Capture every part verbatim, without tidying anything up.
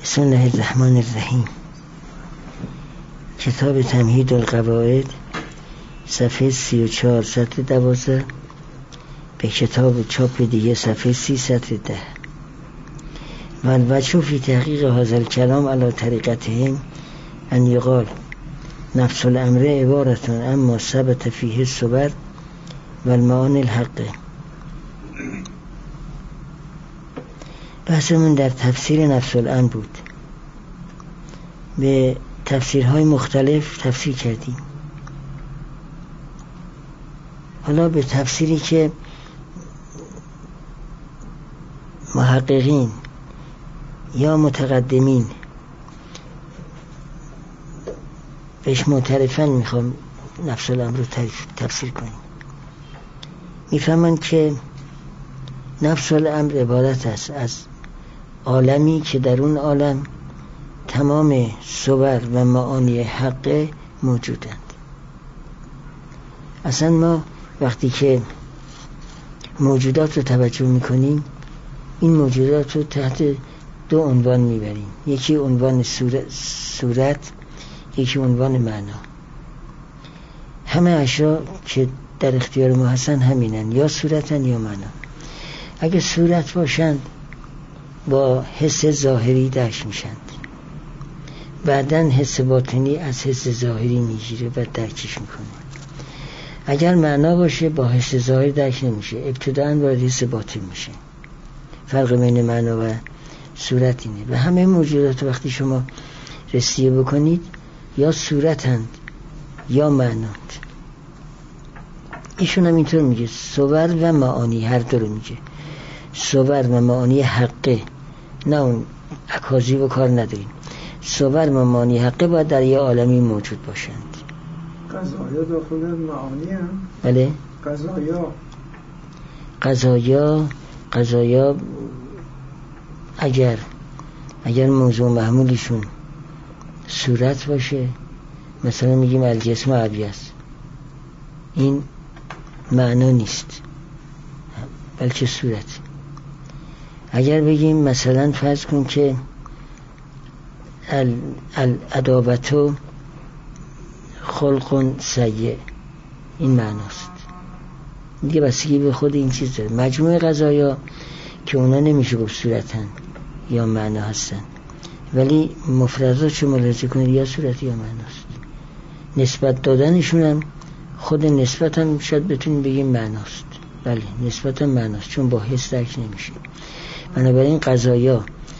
بسم الله الرحمن الرحیم. کتاب تمهید القواعد، صفحه سی و چهار سطر دوازده، به کتاب چاپ دیگه صفحه سی سطر ده. و الوجه فی تحقیق هذا الکلام علی طریقتهم ان یقال نفس الامر عبارتون اما ثبت فیه الصور و المعانی الحق. بحثمون در تفسیر نفس الامر بود. به تفسیرهای مختلف تفسیر کردیم. حالا به تفسیری که محققین یا متقدمین بهش معترفن میخوام نفس الامر رو تفسیر کنیم. میفهمن که نفس الامر عبارت است از عالمی که در اون عالم تمام صور و معانی حق موجودند. اصلا ما وقتی که موجودات رو توجه میکنیم این موجودات رو تحت دو عنوان میبریم، یکی عنوان صورت، یکی عنوان معنا. همه اشیا که در اختیار ما هستن همینن، یا صورتن یا معنا. اگه صورت باشند با حس ظاهری درک میشند، بعدن حس باطنی از حس ظاهری میگیره و درکش میکنه. اگر معنا باشه با حس ظاهری درک نمیشه، ابتداً وارد حس باطن میشه. فرق بین معنا و صورت اینه. و همه موجودات وقتی شما رسیه بکنید یا صورتند یا معناند. ایشون هم اینطور میگه، صور و معانی هر دو رو میگه. صور و معانی حقه، نه اون اکاذیب و کار نداریم. صور و معانی حقه باید در یه عالمی موجود باشند. قضایا داخل معانی هم؟ بله. قضایا قضایا قضایا اگر اگر موضوع محمولشون صورت باشه، مثلا میگیم الجسم ابیض، این معنا نیست بلکه صورت. اگر بگیم مثلا فرض کن که العداوتو خلق سیء، این معناست دیگه، بستگی به خود این چیز داره. مجموعه قضایا که اونا نمیشه گفت صورتن یا معنا هستن، ولی مفردات چون ملاحظه کنید یا صورت یا معناست. نسبت دادنشون هم خود نسبت هم شاید بتونیم بگیم معناست. بله، نسبت هم معناست چون با حس درک نمیشه. بنابراین قضایا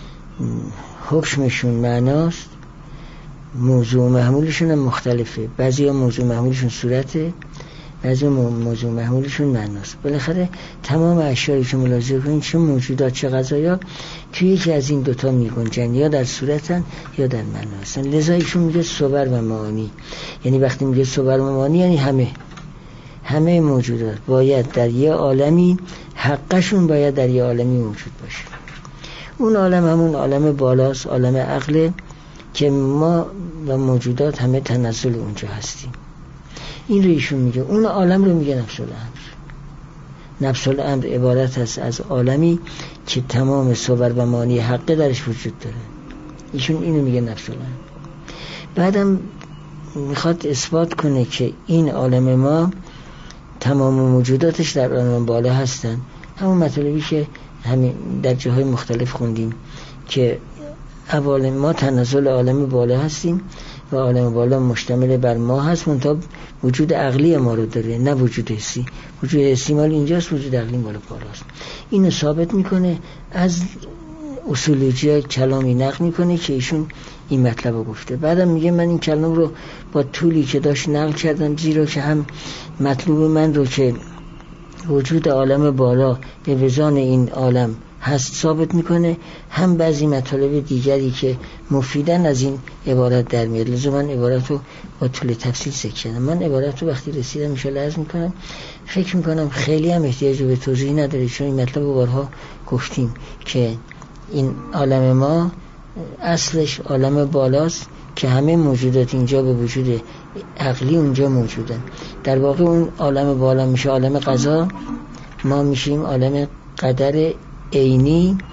حکمشون معناست، موضوع محمولشون هم مختلفه. بعضی ها موضوع محمولشون صورته، بعضی موضوع محمولشون معناست. بالاخره تمام اشیایی که ملاحظه کنید، چه موجودات چه قضایا، توی یکی از این دوتا میگنجن، یا در صورتن یا در معنا هستن. لذا ایشون میگه صور و معانی. یعنی وقتی میگه صور و معانی یعنی همه همه موجودات باید در یه عالمی، حقشون باید در یه عالمی موجود باشه. اون عالم همون عالم بالاست، عالم عقله که ما و موجودات همه تنزل اونجا هستیم. این رو ایشون میگه. اون عالم رو میگه نفس الامر. نفس الامر عبارت است از عالمی که تمام صور و معانی حقه درش وجود داره. ایشون اینو میگه نفس الامر. بعدم میخواد اثبات کنه که این عالم ما تمام موجوداتش در عالم بالا هستن. همون مطلبی که همین در جاهای مختلف خوندیم که اول ما تنزل عالم بالا هستیم و عالم بالا مشتمل بر ما هست، منتها وجود عقلی ما رو داره، نه وجود حسی. وجود حسی مال اینجاست، وجود عقلی مال بالاست. اینو ثابت میکنه. از اصولوجی کلامی نقل میکنه که ایشون این مطلب رو گفته. بعدم میگه من این کلام رو با طولی که داشت نقل کردم، زیرا که هم مطلوب من رو که وجود عالم بالا به وزان این عالم هست ثابت میکنه، هم بعضی مطالب دیگری که مفیدن از این عبارت در میاد. لذا من عبارت رو با طول تفصیل ذکر کردم. من عبارت رو وقتی رسیدم انشاءالله عرض میکنم. فکر میکنم خیلی هم احتیاج به توضیح نداره، چون این مطلب رو بارها گفتیم که این عالم ما اصلش عالم بالاست که همه موجودات اینجا به وجود عقلی اونجا موجودن. در واقع اون عالم بالا میشه عالم قضا، ما میشیم عالم قدر عینی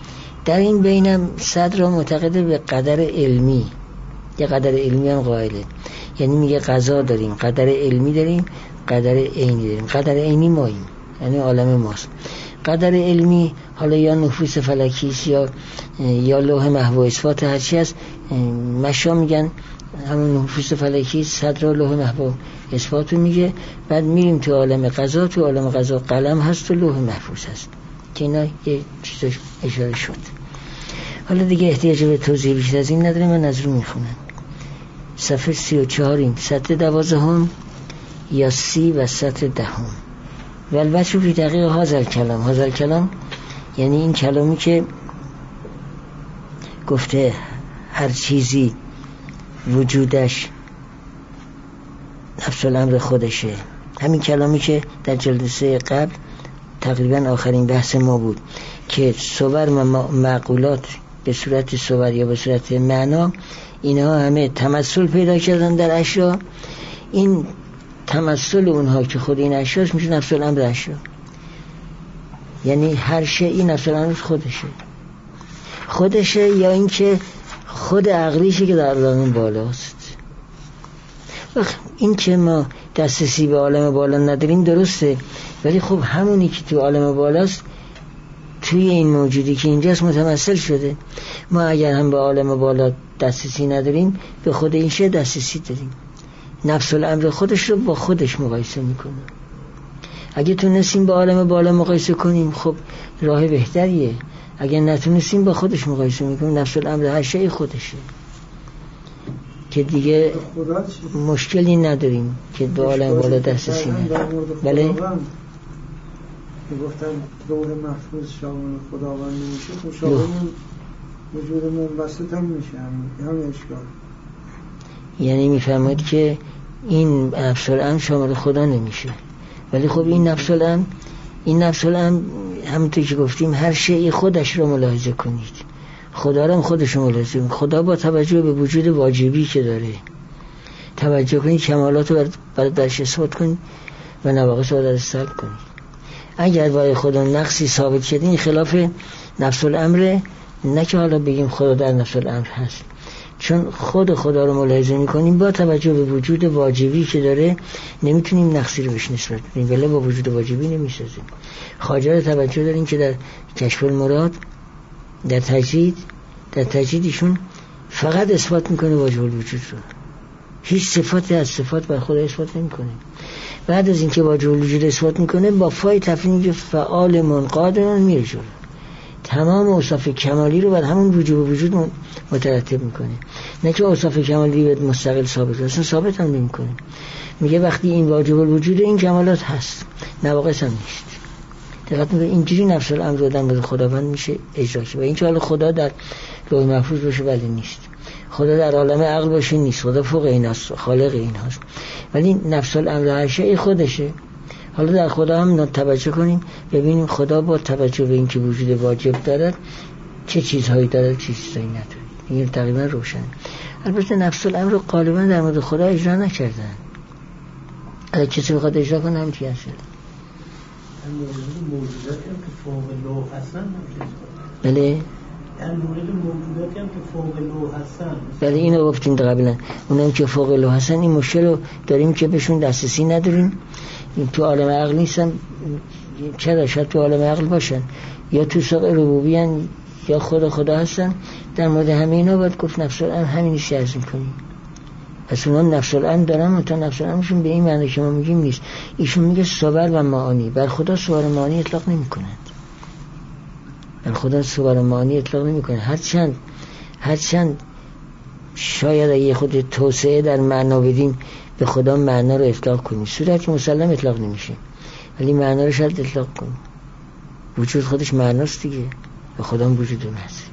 در این بینم صدر معتقد به قدر علمی، یه قدر علمی هم قائله، یعنی میگه قضا داریم، قدر علمی داریم، قدر عینی داریم. قدر عینی ماییم، یعنی عالم ماست. قدر علمی حالا یا نفوس فلکیست یا یا لوح محو اثبات هرچی هست. مشا میگن همون نفوس فلکی صدر و لوح محو اثباتو میگه. بعد میریم تو عالم قضا، تو عالم قضا قلم هست و لوح محفوظ هست که اینا یه چیزش اشاره شد. حالا دیگه احتیاج به توضیح بیشتر از این نداره، من از رو میخونم. صفحه سی و چهاریم، سطر دوازدهم یا سی و سطر دهم. والبچه فی دقیق هازل کلام. هازل کلام یعنی این کلامی که گفته هر چیزی وجودش نفس الامر خودشه. همین کلامی که در جلسه قبل تقریبا آخرین بحث ما بود که صور و معقولات به صورت صور یا به صورت معنا، اینها همه تمثل پیدا کردن در اشیا. این تمثل اونها که خود این اشیاست میشه نفس الامر اشیا، یعنی هر شیء نفس الامر خودشه خودشه یا اینکه خود عقلیشه که در عالم بالاست. این که ما دسترسی به عالم بالا نداریم درسته، ولی خب همونی که تو عالم بالاست توی این موجودی که اینجاست متمثل شده. ما اگر هم به عالم بالا دسترسی نداریم به خود این شیء دسترسی داریم. نفس الامر خودش رو با خودش مقایسه میکنه. اگه تونستیم با عالم بالا مقایسه کنیم خب راه بهتریه، اگه نتونستیم با خودش مقایسه میکنیم. نفس الامر هر شیء خودشه که دیگه مشکلی نداریم که به عالم بالا دسترسی نداریم. بله که گفتن لوح محفوظ شامل خداوند نمیشه، خب شامل وجود منبسط هم میشه، هم اشکال. یعنی میفهمید که این نفس الامر شامل خدا نمیشه، ولی خب این نفس الامر این نفس الامر همونطور که گفتیم هر شیء خودش رو ملاحظه کنید. خدا رو هم خودش رو ملاحظه کنید. خدا با توجه به وجود واجبی که داره توجه کنید، کمالات رو برای درش اثبات کنید و نواقص رو در سلب کنید. اگر برای خدا نقصی ثابت شده این خلاف نفس الامر، نه که حالا بگیم خدا در نفس الامر هست، چون خود خدا رو ملاحظه میکنیم با توجه به وجود واجبی که داره نمیتونیم نقصی رو بهش نسبت بدیم، ولی با وجود واجبی نمیسازیم. خواجه رو توجه داریم که در کشف المراد در تجدید در تجدیدشون فقط اثبات میکنه واجب الوجود رو، هیچ صفاتی از صفات بر خدا اثبات نمیکنه. بعد از اینکه واجب الوجود اثبات میکنه با فای تفعیل فعال منقادران میره جلو، تمام اوصاف کمالی رو بر همون وجوب وجود مترتب میکنه، نه که اوصاف کمالی به مستقل ثابت اصلا ثابت هم نمیکنه. میگه وقتی این واجب الوجود این کمالات هست نواقص هم نیست. دقت میکنه اینجوری نفس الامر رو در خداوند میشه اجرا شه. و این که حالا خدا در لوح محفوظ باشه ولی نیست، خدا در عالم عقل باشه نیست، خدا فوق این است، خالق این هست، ولی نفس الامر هر شیء خودشه. حالا در خدا هم توجه کنیم ببینیم خدا با توجه به اینکه وجود واجب دارد چه چیزهایی دارد چه چیزهایی ندارد. این تقریبا روشن. البته نفس الامر رو غالبا در مورد خدا اجرا نکردن. اگه کسی بخواد اجرا کنه هم چی هست؟ موجوداتی هم که فوق لوح هستن بله در مورد موجوداتی هم که فوق لوح هستن بله اینو گفتیم قبلا. اونم که فوق لوح هستن این مشکل رو داریم که بهشون دسترسی نداریم. این تو عالم عقل نیستن، چرا شاید تو عالم عقل باشن یا تو ساق ربوبی هن یا خدا خدا هستن. در مورد همه اینا باید گفت نفس الامر همین نیست عرض میکنیم. پس اونا نفس الامر دارن تا نفس الامرشون به این معنی که ما میگیم نیست. ایشون میگه صور و معانی. بر خدا صور و معانی اطلاق نمی کنند. بر خدا صور و معانی اطلاق نمی کنند. هرچند هرچند شاید اگه خود توسعه در معنا بدیم به خدا معنا رو اطلاق کنیم، صورت مسلم اطلاق نمیشه، ولی معنا رو شاید اطلاق کنیم. وجود خودش معناست دیگه، به خدا هم وجود اون هست.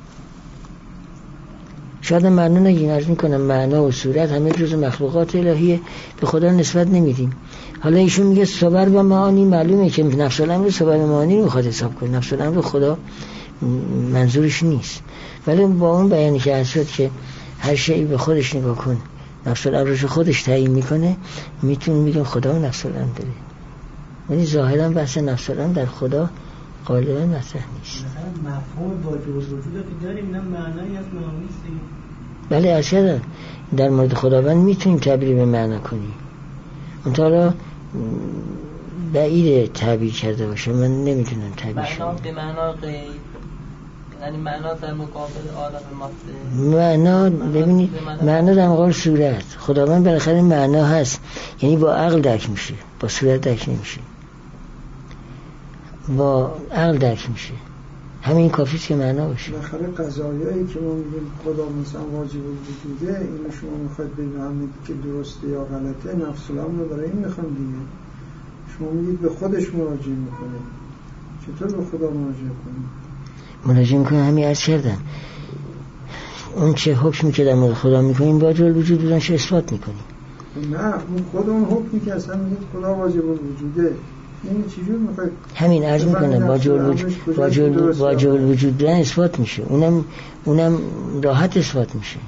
شاید معنا نگیم، عرض میکنم معنا و صورت همه جز مخلوقات الهیه، به خدا نسبت نمیدیم. حالا ایشون میگه صور و معانی، معلومه که نفس الامر صور و معانی رو میخواد حساب کنه، نفس الامر خدا منظورش نیست، ولی با اون بیانی که هست که هر شیء به خودش نگاه کن نفس الامرش خودش تعیین میکنه، میتونیم بگیم خدا و نفس الامر داره. ولی ظاهرا بحث نفس الامر در خدا غالبا مطرح نیست. مثلا مفهوم واجب الوجود که داریم نه معنایی از معانی است. بله اصلا در مورد خداوند میتونیم تعبیر به معنا کنیم. اونطورا بعید تعبیر کرده باشه، من نمیتونم تعبیر کنم. معنا به معنا غیب، یعنی معنا در مقابل عالم ماده. معنا ببینید، معنا در مقابل صورت. خداوند بالاخره معنا هست، یعنی با عقل درک میشه، با صورت درک نمیشه، با عقل درک میشه. همین کافیه که معنا باشه. بالاخره قضایایی که ما میگیم خدا مثلا واجب الوجوده، اینو شما میخواید بفهمید که درسته یا غلطه، نفس الامر رو برای این میخوام دیگه. شما میگید به خودش مراجعه میکنه، چطور به خدا مراجعه کنیم؟ مراجعه میکنه همین عرض کردم، اون چه حکمی که در مورد خدا میکنیم واجب الوجود بودنش اثبات میکنیم. نه اون خود اون حکمی که اصلا میگید خدا واجب الوجوده، این چجور میخواید؟ همین عرض میکنم واجب الوجود، واجب الوجود بودن اثبات میشه، اونم اونم راحت اثبات میشه.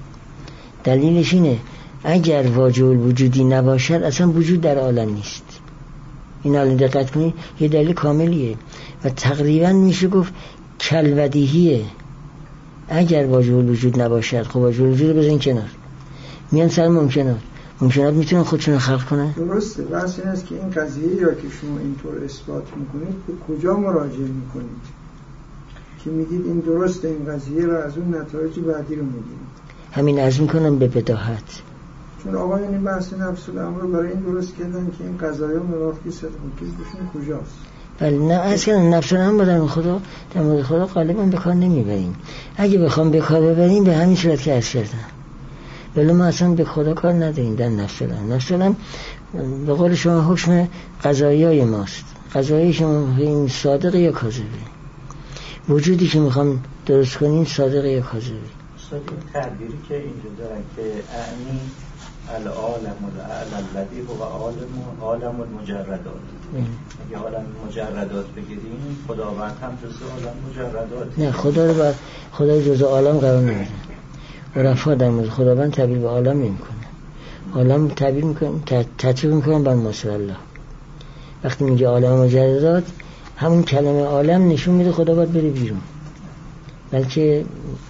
دلیلش اینه اگر واجب الوجودی نباشد اصلا وجود در عالم نیست. این حالا دقت کنید، یه دلیل کاملیه و تقریبا میشه گفت کلبدیهیه. اگر واجب الوجود نباشد، خب واجب الوجود بزنین کنار، میان سر ممکنات. ممکنات میتونن خودشون خلق کنن؟ درسته. بحث این است که این قضیه یا که شما اینطور اثبات میکنید به کجا مراجعه میکنید که میگید این درسته این قضیه و از اون نتایج بعدی رو میگیرید؟ همین عرض میکنم به بداهت، چون آقا یعنی بحث نفس الامر برای این درست کردن که این قضایا موافقی صدق کردشون کجاست؟ بله نه اصلا نفس الامر در خدا در مورد خدا غالبا به کار نمیبریم. اگه بخوام به کار ببریم به همین صورت که عرض کردم، ولی ما اصلا به خدا کار نداریم در نفس الامر. نفس الامر به قول شما حکم قضایای ماست. قضایی که ما میگیم صادق یا کاذبه، وجودی که میخوام درست کنیم صادق یا کاذبه. استاد این تعبیری که اینجا دارن که اعنی العالم الاعلی الذی هو عالم عالم المجردات، اگه عالم مجردات بگیریم خداوند هم جزء عالم مجردات. نه خدا رو با خدا جزء عالم قرار نمیدن. عرفا در مورد خداوند تعبیر به عالم نمیکنه. عالم تعبیر میکنه، تطبیق میکنه بر ماسر الله. وقتی میگه عالم مجردات، همون کلمه عالم نشون میده خدا باید بره بیرون، بلکه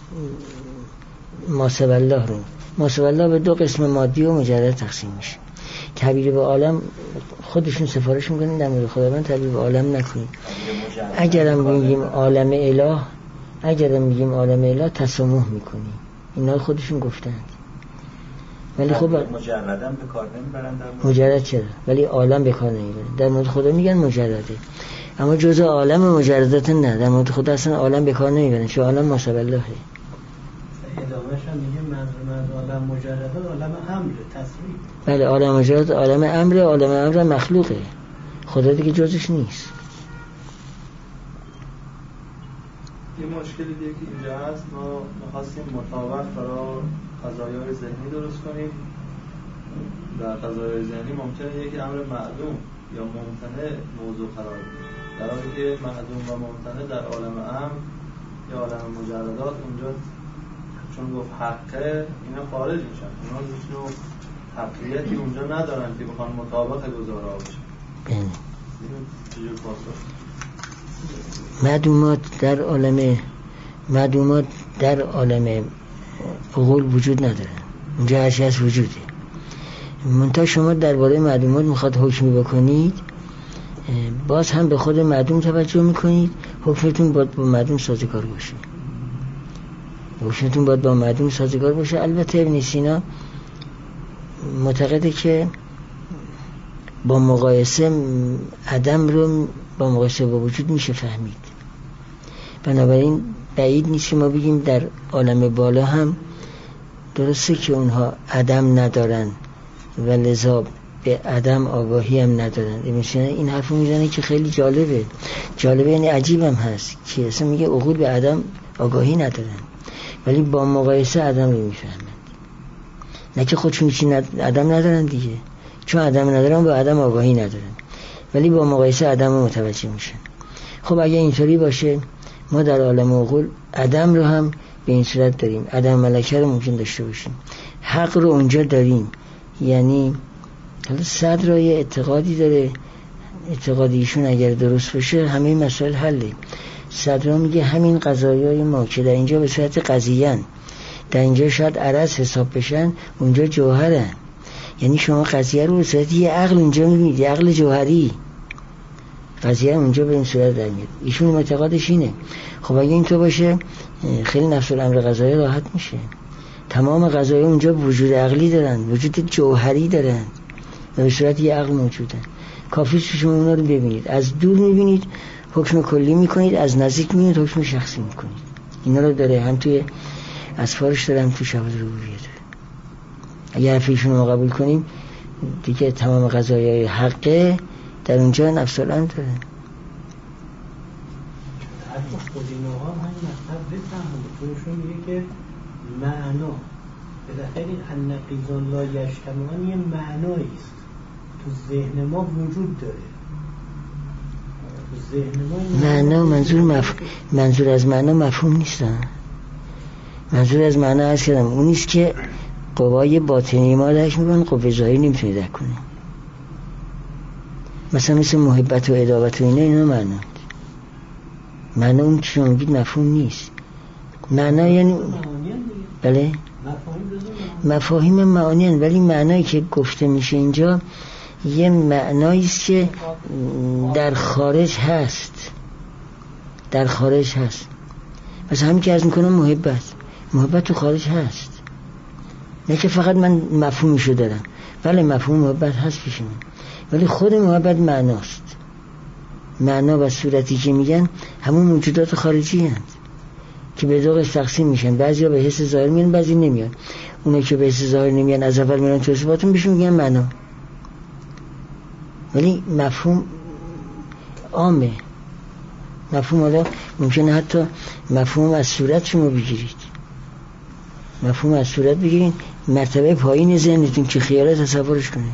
ماسر الله رو ماسر الله به دو قسم مادی و مجرد تقسیم میشه. تعبیر به عالم خودشون سفارش میکنن در مورد خداوند تعبیر به عالم نکنید. اگرم میگیم عالم اله، اگرم میگیم عالم اله تسامح میکنیم، اینا خودشون گفتند. ولی خب مجردم به کار نمیبرن در مورد مجرد چرا؟ ولی عالم به کار نمیبرن. در مورد خدا میگن مجرده، اما جزء عالم مجردات نه. در مورد خدا اصلا عالم به کار نمیبرن، چون عالم ماسب اللهه. ادامهش هم میگه منظور از عالم مجردات عالم امر تصویر. بله عالم مجرد عالم امر، عالم امر مخلوقه، خدا دیگه جزش نیست. یه مشکلی دیگه که اینجا هست، ما می‌خواستیم مطابق برای قضایای ذهنی درست کنیم. در قضایای ذهنی ممکنه یک امر معدوم یا ممتنع موضوع قرار بگیره، در حالی که معدوم و ممتنع در عالم امر یا عالم مجردات اونجا چون گفت حقه اینا خارج میشن، اونا هیچ نوع حقیقتی اونجا ندارن که بخوان مطابق گزارا بشن. بله چجور پاسخ؟ معدومات در عالم معدومات در عالم عقول وجود ندارن، اونجا هرچی هست وجوده. منتها شما درباره معدومات میخواد حکمی بکنید، باز هم به خود معدوم توجه میکنید، حکمتون باید با معدوم سازگار باشه. حکمتون باید با معدوم سازگار باشه. البته ابن سینا معتقده که با مقایسه عدم رو با مقایسه با وجود میشه فهمید. بنابراین بعید نیست که ما بگیم در عالم بالا هم درسته که اونها عدم ندارن و لذا به عدم آگاهی هم ندارن. این حرف میزنه که خیلی جالبه جالبه یعنی عجیب هم هست که اصلا میگه عقول به عدم آگاهی ندارن، ولی با مقایسه عدم رو میفهمند. نه که خودشون هیچی عدم ندارن دیگه، چون عدم ندارن با عدم آگاهی ندارن، ولی با مقایسه عدم رو متوجه میشن. خب اگه اینطوری باشه، ما در عالم عقول عدم رو هم به این صورت داریم، عدم ملکه رو ممکن داشته باشیم، حق رو اونجا داریم. یعنی حالا صدر رو یه اعتقادی داره اعتقاد ایشون اگر درست باشه همه مسائل حله. صدرا میگه همین قضایای ما که در اینجا به صورت قضیه‌اند، در اینجا شاید عرض حساب بشن، اونجا جوهرن. یعنی شما قضیه رو به صورت یه عقل اونجا میبینید، یه عقل جوهری، قضیه اونجا به این صورت در میاد. ایشون اعتقادش اینه. خب اگه این تو باشه خیلی نفس الامر قضایی راحت میشه. تمام قضایی اونجا وجود عقلی دارن، وجود جوهری دارن و به صورت یه عقل موجودن. کافی شما اونا رو ببینید، از دور میبینید حکم کلی میکنید، از نزدیک میبینید حکم شخصی میکنید. اینا رو داره، هم توی اسفارش داره، هم توی شواهد ربوبیه داره. اگر حرفیشون رو قبول کنیم دیگه تمام قضایای حقه در اونجا نفس الامر داره. حتی خود اینا ها هم مطلب بفهمون خودشون میگه که معنا بالاخره این النقیضان لا یجتمعان یه معنایی است تو ذهن ما وجود داره. تو ذهن ما معنا منظور مف... منظور از معنا مفهوم نیست. منظور از معنا هست کردم اون نیست که قوای باطنی ما درک میکنن، قوه ظاهری نمیتونه درک کنه. مثلا مثل محبت و عداوت و اینا اینا معنا معنا اون چی میگید مفهوم نیست. معنا یعنی بله مفاهیم معانی هست، ولی معنایی که گفته میشه اینجا یه معنایی است که در خارج هست، در خارج هست. مثلا همین که عرض میکنم محبت محبت تو خارج هست، نه که فقط من مفهومشو دارم. بله مفهوم محبت هست پیش من، ولی خود محبت معناست. معنا و صورتی که میگن همون موجودات خارجی هست که به دو قسم تقسیم میشن. بعضیا به حس ظاهر میان، بعضی نمیان. اونایی که به حس ظاهر نمیان از اول میرن تو صفاتون بهشون میگن معنا، ولی مفهوم عامه. مفهوم حالا ممکنه حتی مفهوم از صورت شما بگیرید، مفهوم از صورت بگیرید، مرتبه پایین ذهنتون که خیالات تصورش کنه،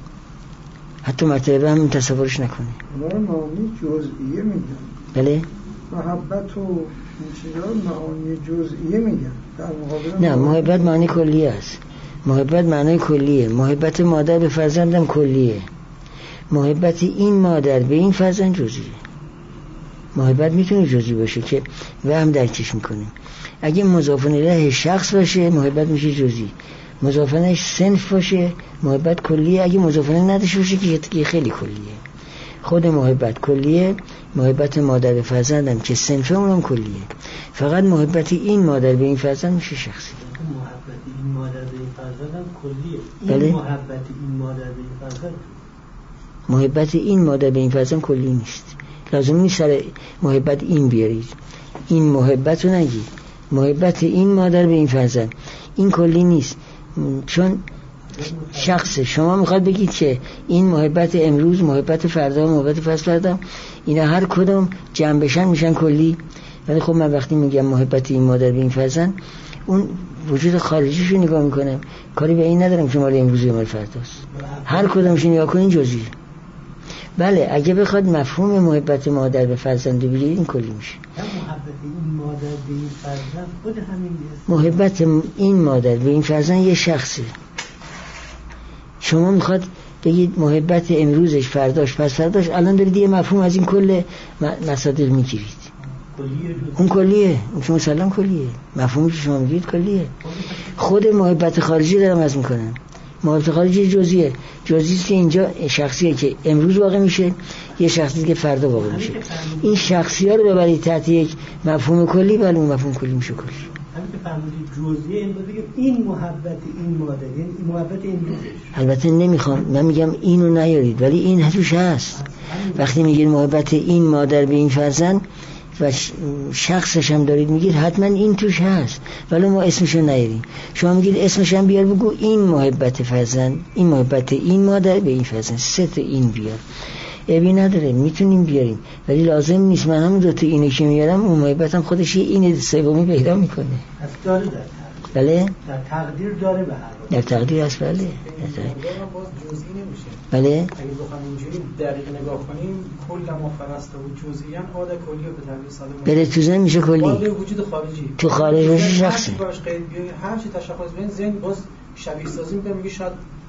حتی مرتبه هم تصورش نکنه. معانی جزئیه میگن. بله محبت و این چیزا معانی جزئیه میگن. در مقابل نه، محبت معنی کلیه است. محبت معنی کلیه. محبت مادر به فرزندم کلیه. محبت این مادر به این فرزند جزئیه. محبت میتونه جزئی باشه که وهم درکش میکنیم. اگه مضاف الیه شخص باشه محبت میشه جزئی، مضاف الیه صنف باشه محبت کلیه، اگه مضاف الیه نداشته باشه که خیلی کلیه. خود محبت کلیه. محبت مادر به فرزندم که صنفه اونم کلیه. فقط محبت این مادر به این فرزند میشه شخصی. محبت این مادر به این فرزندم کلیه. این بله؟ محبت این مادر به این فرزند محبت این مادر به این فرزند کلی نیست. لازم نیست سر محبت این بیارید، این محبت رو نگید. محبت این مادر به این فرزند این کلی نیست، چون شخص شما میخواد بگید که این محبت امروز، محبت فردا، محبت پس فردا، اینا هر کدوم جمع بشن میشن کلی. ولی خب من وقتی میگم محبت این مادر به این فرزند، اون وجود خارجیشو نگاه میکنم، کاری به این ندارم که مال امروز یا مال فرداست. هر کدومش نگاه کنین جزئی. بله اگه بخواد مفهوم محبت مادر به فرزند بگیرید این کلی میشه. محبت این مادر به این فرزند خود همین است. محبت این مادر به این فرزند یه شخصه. شما میخواد بگید محبت امروزش، فرداش، پس فرداش، الان دارید یه مفهوم از این کل مصادر میگیرید. اون کلیه، اون شما سلام کلیه. مفهومی که شما میگید کلیه. خود محبت خارجی دارم از میکنم. محبت خارجی جزئیه. جزئی است که اینجا شخصیه که امروز واقع میشه، یه شخصی که فردا واقع میشه. این شخصی ها رو ببرید تحت یک مفهوم کلی، ولی اون مفهوم کلی میشه کلی. همین که فهمیدید جزئیه این بود که این محبت این مادر، یعنی این محبت امروزش. البته نمیخوام، من میگم اینو نیارید، ولی این توش هست. وقتی میگید محبت این مادر به این فرزند و شخصش هم دارید میگید، حتما این توش هست، ولی ما اسمشو نیاریم. شما میگید اسمش هم بیار، بگو این محبت فرزند، این محبت این مادر به این فرزند، سه تا این بیار. ابی نداره، میتونیم بیاریم، ولی لازم نیست. من هم دو تا اینو که میارم اون محبت هم خودش یه این سومی پیدا میکنه. از داره در بله در تقدیر داره به هر حال. در تقدیر هست. بله باز جزئی نمیشه. بله اگه بخوام اینجوری دقیق نگاه کنیم، کل ما فرسته و جزئیاً عاد کلی به تعبیر ساده بله تو ذهن میشه کلی، باز وجود خارجی تو خارج میشه شخصی. هر چی باش قید بیاری، هر چی تشخص بدین، ذهن باز شبیه سازی میکنه، میگه شاید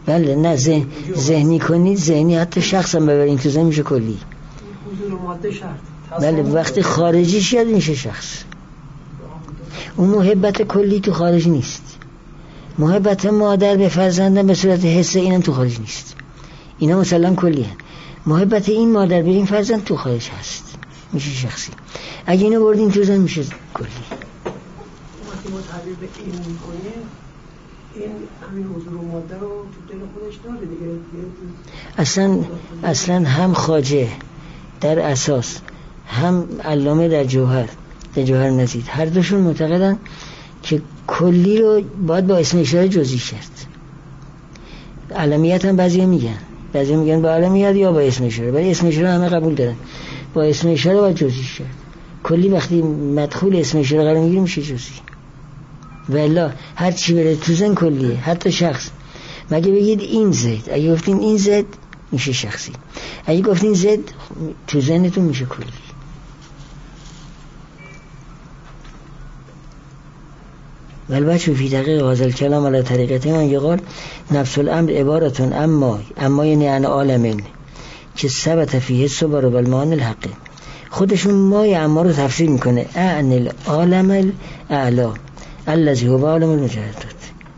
بله نه ذهن ذهنی کنید، ذهنی حتی شخص هم ببرین تو ذهن میشه کلی. حضور ماده شرط. بله وقتی خارجیش یاد میشه شخص. اون محبت کلی تو خارج نیست. محبت مادر به فرزندم به صورت حسه اینم تو خارج نیست. اینا مثلا کلیه. محبت این مادر به این فرزند تو خارج هست، میشه شخصی. اگه اینو بردین تو ذهن میشه کلی. وقتی ما تعبیر به این میکنیم، این همین حضور ماده رو تو دل خودش داره دیگه. اصلا اصلا هم خواجه در اساس، هم علامه در جوهر در جوهر نزید، هر دوشون معتقدن که کلی رو باید با اسم اشاره جزئی کرد. علمیت هم بعضی میگن بعضی میگن با علمیت یا با اسم اشاره، ولی اسم اشاره همه قبول دارن. با اسم اشاره باید جزئی کرد. کلی وقتی مدخول اسم اشاره قرار میگیره میشه جزئی. والا هر چی بره تو ذهن کلیه، حتی شخص. مگه بگید این زید، اگه گفتین این زید میشه شخصی، اگه گفتین زید تو ذهنتون میشه کلی. والبچه فی دقیق غازل کلام علی طریقته من یقال نفس الامر عبارتون اما اما یعنی ان عالمین که ثبت فیه صبر و المان الحق. خودشون مای اما رو تفسیر میکنه ان العالم الاعلا الذی هو عالم المجردات.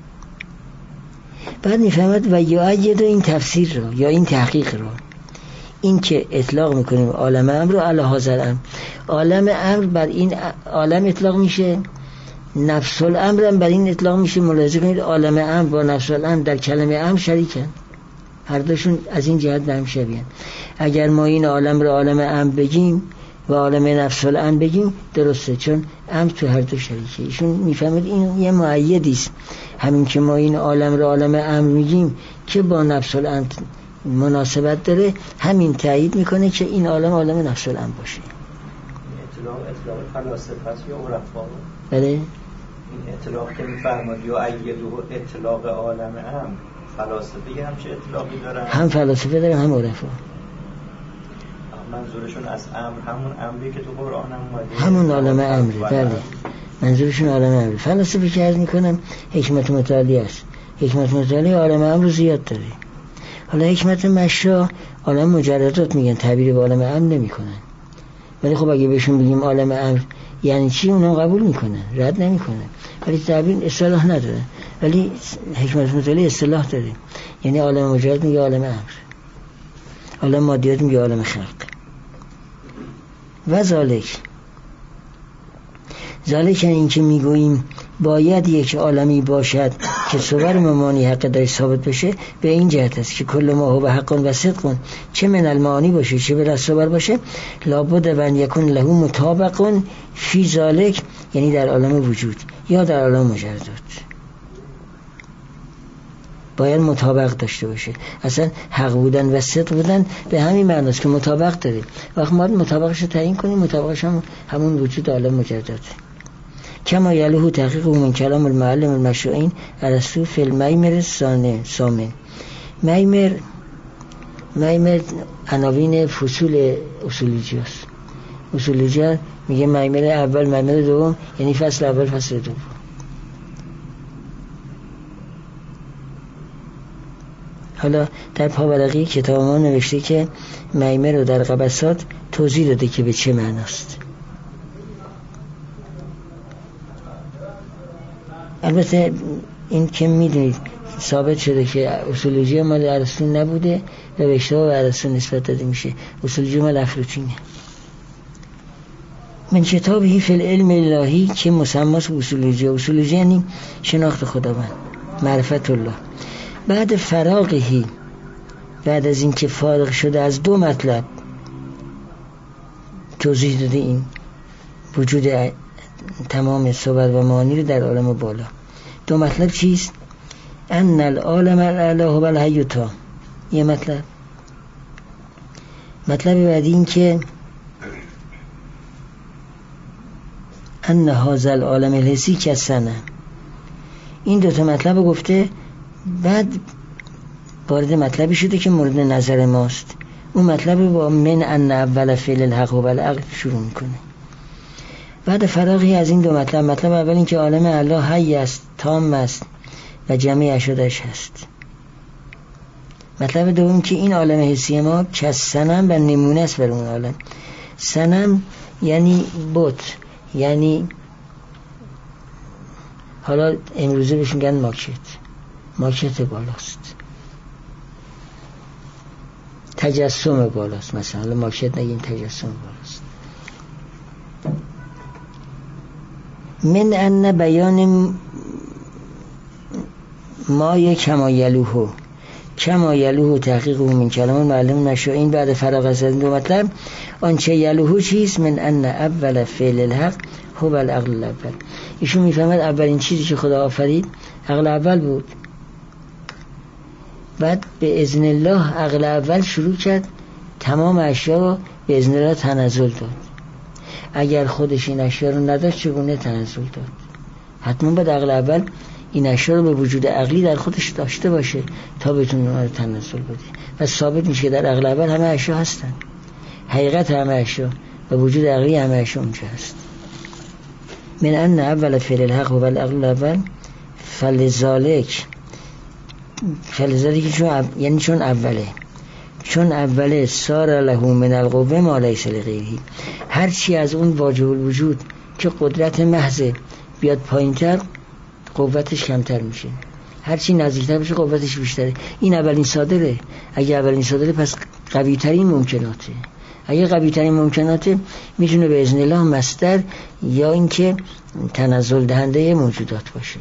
بعد میفهمد و یؤید این تفسیر رو یا این تحقیق رو، این که اطلاق میکنیم عالم امر رو علی هذا الامر، عالم امر بر این عالم اطلاق میشه، نفس الامر هم بر این اطلاق میشه. ملاحظه کنید عالم امر با نفس الامر در کلمه امر شریکن، هر دوشون از این جهت به هم شبیهن. اگر ما این عالم رو عالم امر بگیم و عالم نفس الامر بگیم درسته، چون امر تو هر دو شریکه. ایشون میفهمید این یه مؤیدی است، همین که ما این عالم رو عالم امر میگیم که با نفس الامر مناسبت داره، همین تایید میکنه که این عالم عالم نفس الامر باشه. اطلاق اطلاق فلاسفه است یا عرفا؟ بله این اطلاق که میفرماد یا ایده اطلاق عالم امر، فلاسفه هم چه اطلاقی دارن؟ هم فلاسفه دارن هم عرفا. منظورشون از امر همون امری که تو قرآن هم اومده، همون عالم امری. بله منظورشون عالم امری. فلاسفه که عرض میکنم حکمت متعالی است. حکمت متعالی عالم امر رو زیاد داره. حالا حکمت مشا عالم مجردات میگن، تعبیر به عالم امر نمیکنن. ولی خب اگه بهشون بگیم عالم امر یعنی چی، اونا قبول میکنن، رد نمیکنن، ولی تعبیر اصطلاح نداره. ولی حکمت متعالی اصطلاح داره، یعنی عالم مجرد میگه عالم امر، عالم مادیات میگه عالم خلق. و ذالک ذالک این که میگوییم باید یک عالمی باشد که صور ممانی حق داری ثابت بشه، به این جهت است که کل ما هو حق و صدق، چه من المعانی باشه چه به صور باشه، لابد ان یکون له مطابق فی ذالک، یعنی در عالم وجود یا در عالم مجردات باید مطابق داشته باشه. اصلا حق بودن و صدق بودن به همین معناست که مطابق داره. وقت ما مطابقش رو تعیین کنیم، مطابقش هم همون وجود عالم مجردات. کما یلوه تحقیق من کلام المعلم المشروعین ارسطو فی المیمر سامن. میمر میمر عناوین فصول اصولیجی است. اصولیجی میگه میمر اول میمر دوم، یعنی فصل اول فصل دوم. حالا در پاورقی کتاب ما نوشته که میمر رو در قبسات توضیح داده که به چه معناست. البته این که میدونید ثابت شده که اصولوژی مال ارسطو نبوده و به اشتباه به ارسطو نسبت داده میشه. اصولوژی مال افلاطونه. من کتابی فی العلم الهی که مسماس اصولوژی. اصولوژی یعنی شناخت خداوند، معرفت الله. بعد فراغی، بعد از این که فارغ شده از دو مطلب، توضیح داده این وجود تمام صور و معانی رو در عالم بالا. دو مطلب چیست؟ ان العالم الاعلی هو الحی التام، یه مطلب. مطلب بعدی این که ان هذا العالم الحسی کسنه. این دو تا مطلب گفته، بعد وارد مطلبی شده که مورد نظر ماست. اون مطلب با من ان اول فعل الحق و العقل شروع میکنه. بعد فراغی از این دو مطلب، مطلب اول این که عالم الله حی است، تام است و جمعی اشدش هست. مطلب دوم که این عالم حسی ما که صنم و نمونه است بر اون عالم. صنم یعنی بت، یعنی حالا امروزه بهش میگن ماکت، ماکت بالاست، تجسم بالاست، مثلا حالا ماکت نگیم تجسم بالاست. من ان بیان ما یک کما یلوه کما یلوه تحقیقه من کلام معلوم نشو. این بعد فراغ از این دو مطلب آنچه یلوه چیست؟ من ان اول فعل الحق هو العقل الاول. ایشون میفهمد اولین چیزی که خدا آفرید عقل اول بود. بعد به اذن الله عقل اول شروع کرد تمام اشیا رو به اذن الله تنزل داد. اگر خودش این اشیا رو نداشت چگونه تنزل داد؟ حتما باید عقل اول این اشیا رو به وجود عقلی در خودش داشته باشه تا بتونه اون رو تنزل بده. و ثابت میشه که در عقل اول همه اشیا هستن، حقیقت همه اشیا و وجود عقلی همه اشیا اونجا هست. من ان اول فعل الحق و العقل الاول فلذالک فلذالک چون اب... یعنی چون اوله چون اوله سار له من القوه ما لیس لغیره. هر چی از اون واجب الوجود که قدرت محض بیاد پایینتر قوتش کمتر میشه، هر چی نزدیکتر بشه قوتش بیشتره. این اولین صادره. اگه اولین صادره پس قوی ترین ممکناته. اگه قوی ترین ممکناته میتونه به اذن الله مصدر یا اینکه تنزل دهنده موجودات باشه.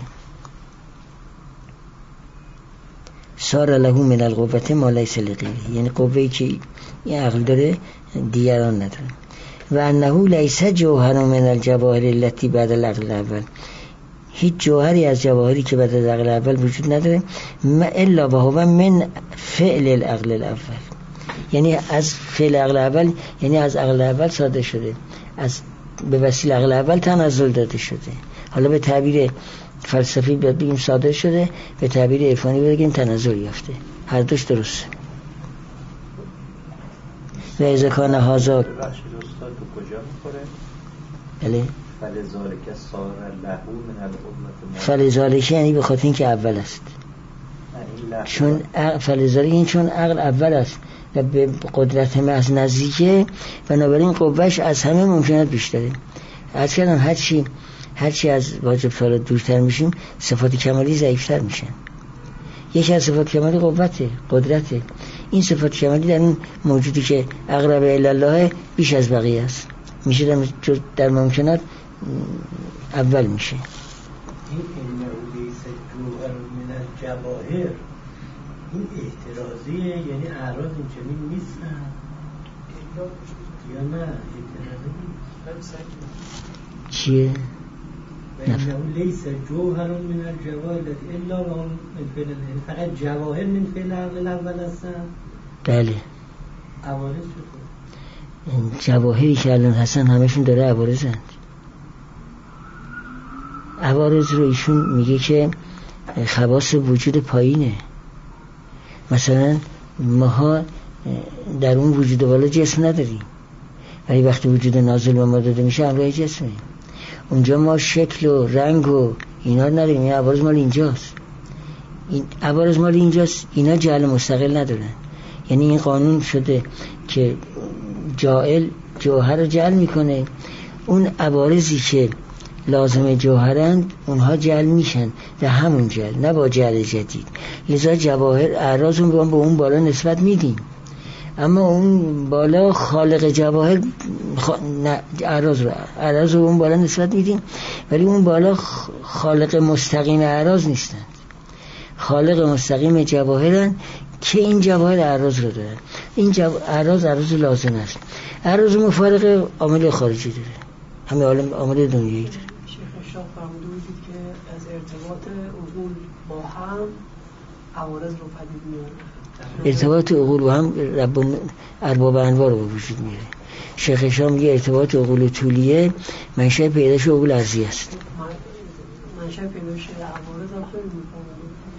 سار له من القوه ما لیس لغیره، یعنی قوه‌ای که این عقل داره دیگران نداره. و انه لیس جوهر من الجواهر التي بعد العقل الاول، هیچ جوهری از جواهری که بعد از عقل اول وجود نداره. ما الا و هو من فعل العقل الاول، یعنی از فعل عقل اول، یعنی از عقل اول صادر شده، از به وسیله عقل اول تنزل داده شده. حالا به تعبیر فلسفی بگیم صادر شده، به تعبیر عرفانی بگیم تنزل یافته. هر دوش درسته. و اذا کان هذا بخش استاد تو کجا میخوره؟ بله فلذالک صار له من القوه، فلذالک یعنی به خاطر اینکه اول است، چون فلذالک این چون عقل اول است و به قدرت محض نزدیکه، بنابراین قوهش از همه ممکنات بیشتره. از کردم هرچی هرچی از واجب سالات دورتر میشیم صفات کمالی ضعیفتر میشن. یکی از صفات کمالی قوته، قدرته. این صفات کمالی در این موجودی که اقرب الی الله بیش از بقیه است، میشه در, در ممکنات اول میشه. این انعودیس جوهر من الجواهر، این احترازیه، یعنی اعراض این چنین نیستن یا نه؟ احترازی چیه؟ انه لیس جوهر من الجواهر الا و هم من فعل الحق، فقط جواهر من فعل العقل الاول هستن. بله. عوارض چطور؟ این جواهری که الان هستن همشون داره عوارضند. عوارض رو ایشون میگه که خواص وجود پایینه. مثلا ماها در اون وجود بالا جسم نداریم، ولی وقتی وجود نازل به ما داده میشه همراه جسمه. اونجا ما شکل و رنگ و اینا نداریم، این عوارض مال اینجاست. این عوارض مال اینجاست، اینا جعل مستقل ندارن. یعنی این قانون شده که جاعل جوهر رو جعل میکنه، اون عوارضی که لازم جوهرند اونها جعل میشن در همون جعل، نه با جعل جدید. لذا جواهر اعراض اون به اون بالا نسبت میدیم، اما اون بالا خالق جواهر خ... نه اعراض رو اعراض رو اون بالا نسبت میدیم، ولی اون بالا خالق مستقیم اعراض نیستند. خالق مستقیم جواهرن که این جواهر اعراض رو دارن. این جو... اعراض اعراض لازم است. اعراض مفارق عامل خارجی داره، همه عالم عامل دنیایی داره. شیخ شاه فرموده بودید که از ارتباط عقول با هم عوارض رو پدید میاره. ارتباط عقول با هم رب ارباب انوار رو به وجود میاره. شیخ شاه میگه ارتباط عقول طولیه منشأ پیدایش عقول ارضی است. منشأ پیدایش عوارض هم خیلی میفهمه.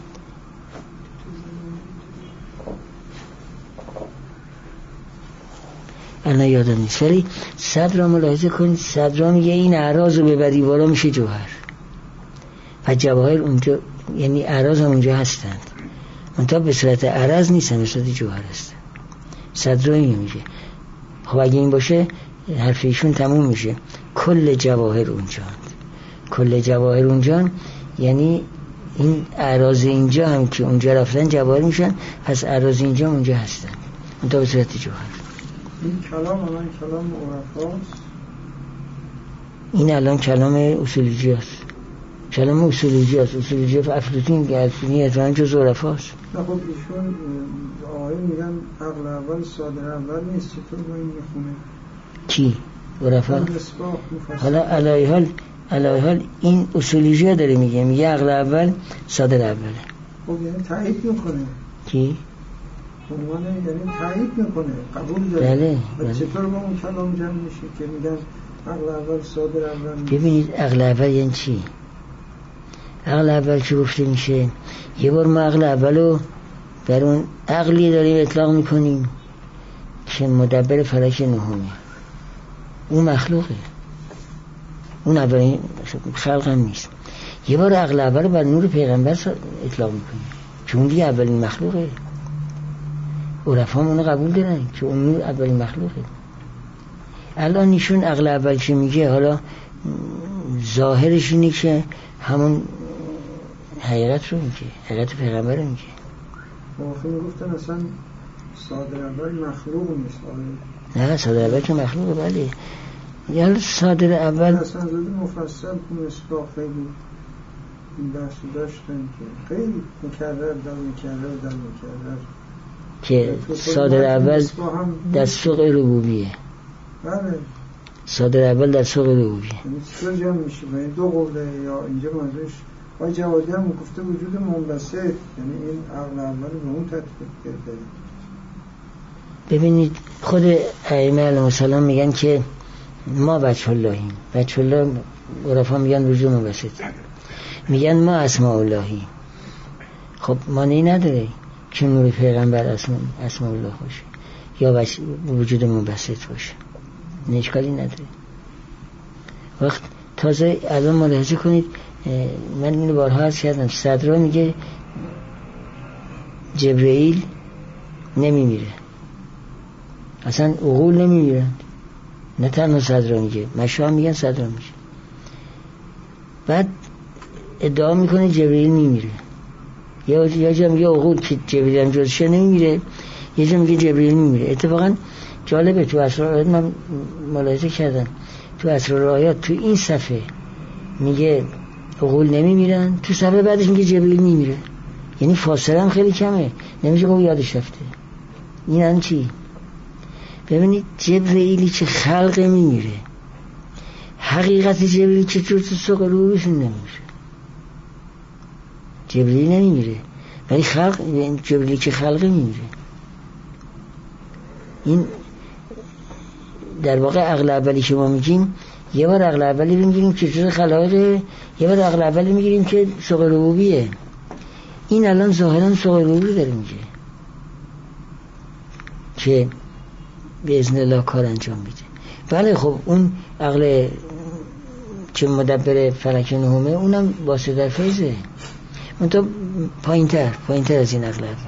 الان یادم نیست، ولی صدر را ملاحظه کنید. صدر را میگه این اعراض رو ببری بالا میشه جوهر و جواهر اونجا، یعنی اعراض هم اونجا هستند. منتها به صورت عرض نیستن، به صورت جوهر است. صدر این میگه. خب اگه این باشه حرف ایشون تموم میشه. کل جواهر اونجا، کل جواهر اونجا یعنی این اعراض اینجا هم که اونجا رفتن جواهر میشن، پس اعراض اینجا اونجا هستن منتها به صورت جوهر. این کلام الان کلام عرفاست، این الان کلام اصولیجی هست، کلام اصولیجی هست. اصولیجی افلاطون گرفینی اتفاقا جز عرفاست. نه خب ایشون آقایی میگن عقل اول صادر اول نیست، چطور ما این میخونه؟ کی؟ عرفا؟ حالا علایه حال علایه حال این اصولیجی ها داره میگه، میگه عقل اول صادر اوله. خب یعنی تایید میکنه. کی؟ عنوان یعنی تایید میکنه، قبول داره. بله, بله. چطور با اون کلام جمع میشه که میگن عقل اول صادر اول نیست؟ ببینید عقل اول یعنی چی؟ عقل اول که گفته میشه یه بار ما عقل اولو بر اون عقلی داریم اطلاق میکنیم که مدبر فلک نهمی، اون مخلوقه، اون اولین خلق هم نیست. یه بار عقل اول بر نور پیغمبر اطلاق میکنیم که اون دیگه اولین مخلوقه. عرفا اونو قبول دارن که اون نور اولین مخلوقه. الان ایشون عقل اول که میگه، حالا ظاهرش اینه که همون حقیقت رو میگه، حقیقت پیغمبر رو میگه. واقعی میگفتن اصلا صادر اول مخلوق نیست. نه صادر اول که مخلوقه. بله یعنی صادر اول اصلا زده مفصل مصباح خیلی این بحثی داشتن که خیلی مکرر در مکرر در مکرر که صادر اول در سوق ربوبیه. بله صادر اول در سوق ربوبیه. یعنی چطور جمع میشه؟ یعنی دو قوله یا اینجا منظورش آقای جوادی هم گفته وجود منبسط، یعنی این عقل اول به اون تطبیق کرده. ببینید خود ائمه علیهم السلام میگن که ما وجه اللهیم، وجه الله عرفا میگن وجود منبسط، میگن ما اسماء اللهی. خب معنی نداره که نور پیغمبر اسم اسماء الله باشه یا وجود منبسط باشه، اشکالی نداره. وقت تازه الان ملاحظه کنید، من اینو بارها عرض کردم، صدرا میگه جبرئیل نمیمیره، اصلا عقول نمیمیرن. نه تنها صدرا میگه، مشاهد میگن صدرا میگه. بعد ادعا میکنه جبرئیل میمیره، یا یا جا میگه عقول که جبرئیل هم جزشه نمیمیره، یه جا میگه جبرئیل میمیره. اتفاقا جالبه تو اسرار آیات من ملاحظه کردم، تو اسرار آیات تو این صفحه میگه عقول نمیمیرن، تو صفحه بعدش میگه جبرئیل میمیره. یعنی فاصله هم خیلی کمه، نمیشه که یادش رفته. این هم چی؟ ببینید جبرئیلی که خلق میمیره، حقیقت جبرئیل چطور تو سوق روحشون نمیشه. جبرئیل نمیمیره ولی خلق، جبرئیلی که خلق میمیره. این در واقع عقل اولی که ما میگیم، یه بار عقل اولی میگیریم که جز خلایقه، یه بار عقل اولی میگیریم که سوق ربوبیه. این الان ظاهرا سوق ربوبی داره میگه که به اذن الله کار انجام میده. بله خب اون عقل که مدبر فلک نهمه اونم واسطه فیضه، اون تو پایین تر پایین تر از این عقل اول.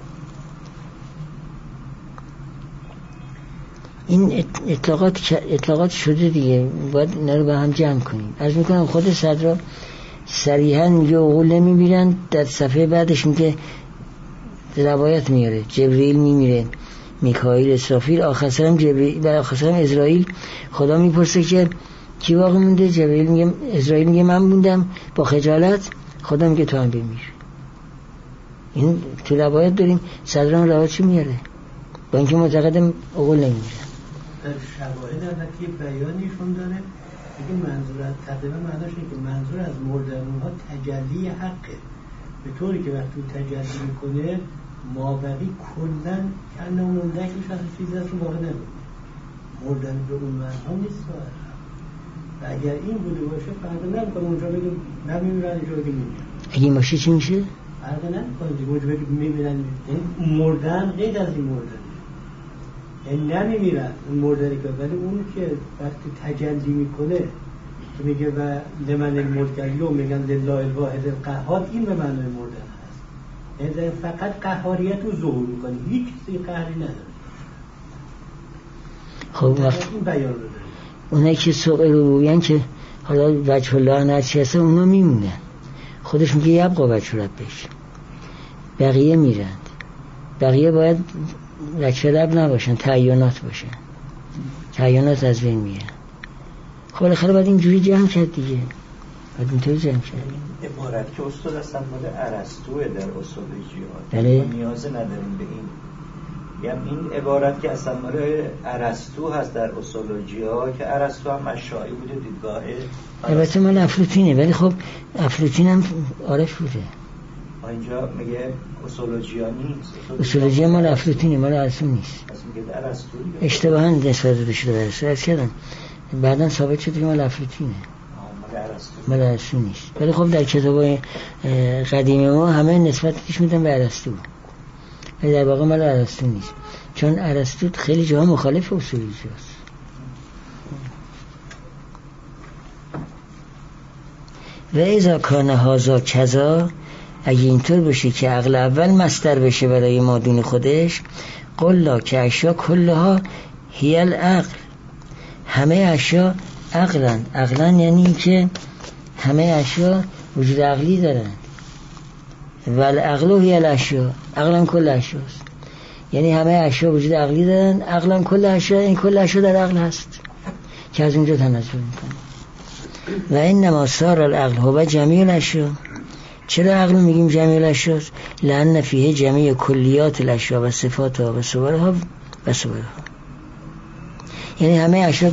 این اطلاقات اطلاقات شده دیگه، باید اینا رو با هم جمع کنیم. عرض میکنم خود صدرا صریحا میگه عقول نمیمیرن، در صفحه بعدش میگه روایت میاره جبرئیل میمیره، میکائیل، اسرافیل، آخر سرم جبرئیل، بعد آخر سرم اسرائیل. خدا میپرسه که کی باقی مونده؟ جبرئیل میگه، اسرائیل میگه من موندم با خجالت. خدا میگه تو هم بمیر. این تو روایت داریم. صدرا روایت چی میاره؟ با اینکه معتقدم عقول نمیمیرن. در شواهد البته بیانیشون داره، میگه منظور از تقریبا معناش اینه که منظور از مردنونها تجلی حقه، به طوری که وقتی تجلی میکنه مابقی کلن کنه موندکش از چیزی از رو باقی نمونه. مردن به اون معنی نیست. و اگر این بوده باشه فرق نمیکنه اونجا بگیم نمیمیرن، اینجا بگیم میمیرن. اگه این باشه چی میشه؟ فرق نمیکنه دیگه، اونجا بگیم میمیرن. این مردن غیر از این مردن، یعنی نمیمیرن اون مردنی که، ولی اون که وقتی تجلی میکنه که میگه و لمن الملک الیوم، میگن لله الواحد القهار، این به معنای مردن هست. یعنی فقط قهاریت رو ظهور میکنه، هیچ چیزی قهری نداره. خب وقت این بیان رو داره. اونایی که سوق ربوبیان که حالا وجه الله نرچی هستن اونا میمونن، خودش میگه یبقا وجه ربش، بقیه میرند. بقیه باید وجه رب نباشن، تعیینات باشن، تعیینات از بین میرن. خب بالاخره باید اینجوری جمع کرد دیگه، باید اینطوری جمع کرد. عبارت که استاد هستن مال ارسطوئه در اصول جهاد، بله. نیاز نداریم به این. یعنی این عبارت که اصلا مال ارسطو هست در اصول جهاد، که ارسطو هم مشاعی بوده، دیدگاه البته مال افلاطینه، ولی خب افلاطین هم عارف بوده. اینجا میگه اصولوژیا نیست، اصولوژیا مال افلاطینه، مال ارسطو نیست. پس میگه ارسطو اشتباها نسبت داده شده به ارسطو، از کردن بعداً ثابت شد که مال افلاطینه، مال ارسطو نیست. ولی خب در کتابای قدیم ما همه نسبتش میدن به ارسطو، ولی در واقع مال ارسطو نیست، چون ارسطو خیلی جاها مخالف اصولوژیاست. و اذا کان هذا کذا، اگه اینطور باشه که عقل اول مصدر بشه برای مادون خودش، قلا که اشیا کلها هی العقل، همه اشیا عقلن. عقلن یعنی که همه اشیا وجود عقلی دارن. والعقل هی الاشیا، عقلن کل اشیاست، یعنی همه اشیا وجود عقلی دارن. عقلن کل اشیا، این کل اشیا در عقل هست که از اونجا تنزل میکنه. و انما صار العقل هو جمیع الاشیا. چرا عقل میگیم جمیع الاشیا؟ لان فیه جمیع کلیات الاشیا و صفاتها و صورها و صورها، یعنی همه اشیا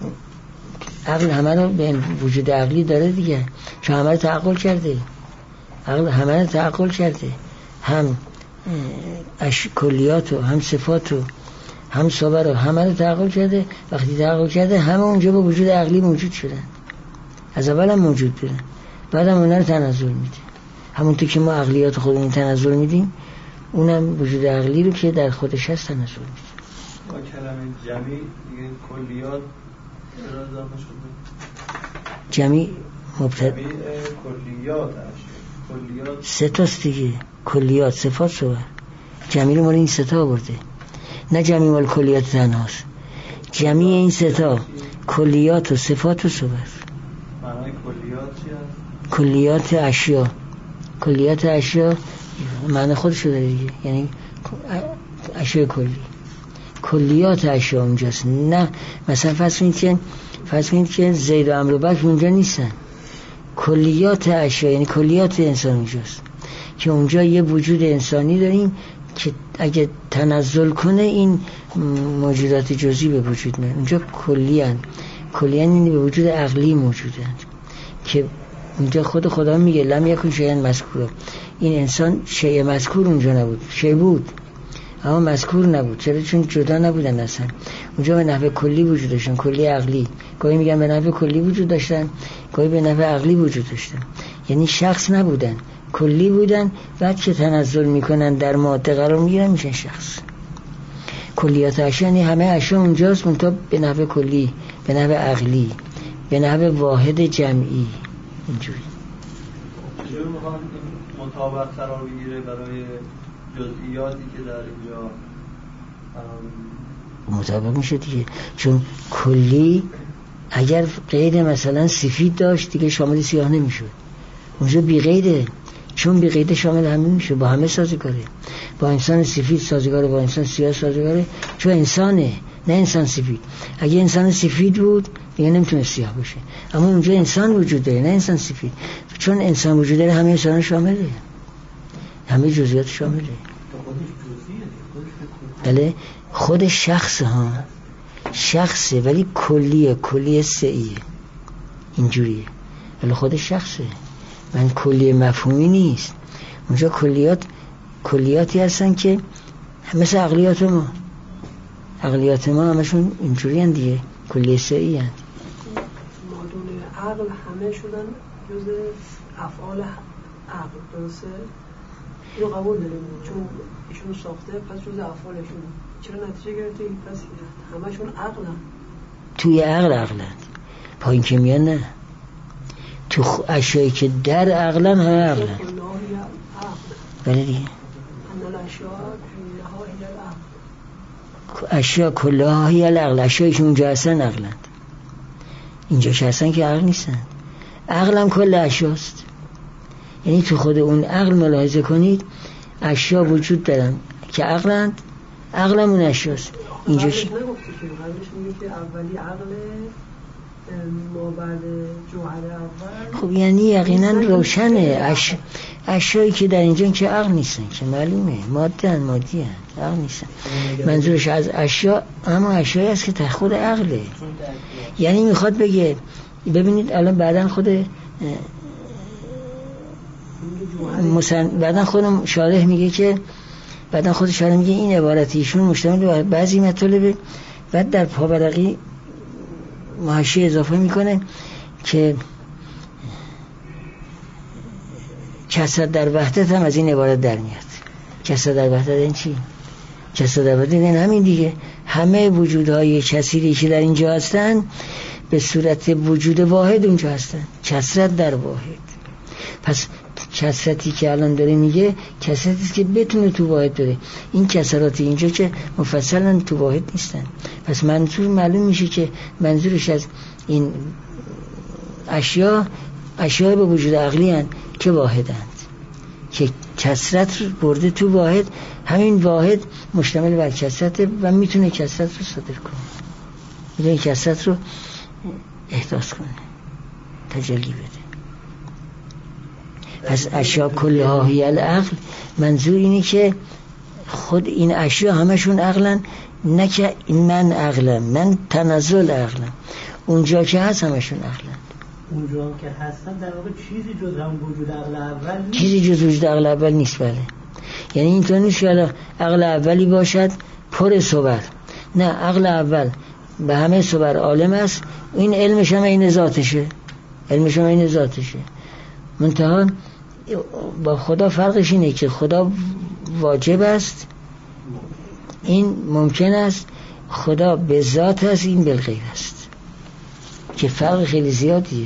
عقل همه رو به وجود عقلی داره دیگه، چون همه رو تعقل کرده. عقل همه رو تعقل کرده، هم اش... کلیات و هم صفات و هم صور و همه رو تعقل کرده. وقتی تعقل کرده همه اونجا به وجود عقلی موجود شدن، از اول هم موجود بودن، بعد هم اونها رو تنزل میده. همونطور که ما عقلیات خودمون تنزل میدیم، اونم وجود عقلی رو که در خودش هست تنزل میده. با کلمه جمیع دیگه کلیات اضافه شده. جمیع مبتدا جمیع کلیات کلیات سه تاست دیگه، کلیات صفات صور. جمیع رو مال این سه تا آورده، نه جمیع مال کلیات تنهاست. جمیع این سه تا کلیات و صفات و صور. معنای کلیات چی هست؟ کلیات اشیا، کلیات اشیا معنی خودشو داره دیگه، یعنی اشیا کلی. کلیات اشیا اونجاست، نه مثلا فرض کنید که فرض کنید که زید و عمرو و بکر اونجا نیستن. کلیات اشیا یعنی کلیات انسان اونجاست، که اونجا یه وجود انسانی داریم که اگه تنزل کنه این موجودات جزئی به وجود میاد. اونجا کلیان کلیان یعنی به وجود عقلی موجودن، که اونجا خود خدا میگه لم یکن شیئا مذکورا. این انسان شیء مذکور اونجا نبود، شیء بود اما مذکور نبود. چرا؟ چون جدا نبودن اصلا. اونجا به نحو کلی وجود داشتن، کلی عقلی. گاهی میگن به نحو کلی وجود داشتن، گاهی به نحو عقلی وجود داشتن، یعنی شخص نبودن، کلی بودن. بعد که تنزل میکنن در ماده قرار میگیرن میشن شخص. کلیات اشیا یعنی همه اشیا اونجاست، منتها به نحو کلی، به نحو عقلی، به نحو واحد جمعی. اینجوری چجور میخوان مطابق قرار بگیره برای جزئیاتی که در اینجا مطابق میشه دیگه، چون کلی اگر قید مثلا سفید داشت دیگه شامل سیاه نمیشد. اونجا بی قیده، چون بی قیده شامل همه میشه، با همه سازگاره. با انسان سفید سازگاره، با انسان سیاه سازگاره، چون انسانه نه انسان سفید. اگه انسان سفید بود دیگه نمیتونه سیاه باشه، اما اونجا انسان وجود داره نه انسان سفید. چون انسان وجود داره همه انسان شامله، همه جزئیات شامله. بله خود شخص ها شخصه، ولی کلیه، کلیه سعیه، اینجوریه. ولی خود شخصه، من کلیه مفهومی نیست. اونجا کلیات کلیاتی هستن که مثل عقلیات ما، عقلیات ما همشون اینجوری هستن دیگه، کلیه سعی هستن. مادون عقل همه شدن جز افعال عقل، درسته؟ اینو قبول داریم چون ایشون ساخته، پس جز افعالشون. چرا نتیجه گرفته؟ پس همشون عقلن، توی عقل عقلن، پایین که میان نه، تو اشیایی که در عقلن همه عقلن. بله دیگه. ان الاشیاء کلها هی العقل. اشیاء کلها هی العقل. اشیایی که اونجا هستن عقلند. اینجا که هستن که عقل نیستن. عقل هم کل اشیاست. یعنی تو خود اون عقل ملاحظه کنید اشیا وجود دارن که عقلند، عقل هم اون اشیاست. اینجا قبلش نگفتی که قبلش میگه که اولی عقل ما بعد جوهر اول. خب یعنی یقینا روشنه اش... اشیایی که در اینجا که عقل نیستن که معلومه ماده ان مادی ان عقل نیستن. منظورش از اشیا اما اشیایی است که تا خود عقله. یعنی میخواد بگه ببینید الان بعدن خود مثلا بعدن خودم شارح میگه که بعدن خود شارح میگه این عبارت ایشون مشتمل بر بعضی مطالب بعد در پاورقی محاشیه اضافه میکنه که کسرت در وحدت هم از این عبارت در میاد. کسرت در وحدت این چی؟ کسرت در وحدت این همین دیگه، همه وجودهای کثیری که در اینجا هستن به صورت وجود واحد اونجا هستن. کسرت در واحد. پس کسرتی که الان داره میگه کسرتی است که بتونه تو واحد داره. این کسرات اینجا که مفصلا تو واحد نیستن. پس منظور معلوم میشه که منظورش از این اشیا اشیا به وجود عقلی هستند که واحدند، که کسرت رو برده تو واحد. همین واحد مشتمل بر کسرت و میتونه کسرت رو صادر کنه، میتونه کسرت رو احداث کنه، تجلی بده. پس اشیا کلها هی العقل، منظور اینه که خود این اشیا همشون عقلن، نه که من عقلم، من تنزل عقلم. اونجا که هست همشون عقلن. اونجا هم که هستن در واقع چیزی جز هم وجود عقل اول نیست. چیزی جز وجود عقل اول نیست. بله، یعنی اینطور نیست که عقل اولی باشد پر صور. نه، عقل اول به همه صور عالم است. این علمش هم این ذاتشه، علمش هم این ذاتشه. منتها با خدا فرقش اینه که خدا واجب است، این ممکن است. خدا به ذات است، این بالغیب است، که فرق خیلی زیادیه.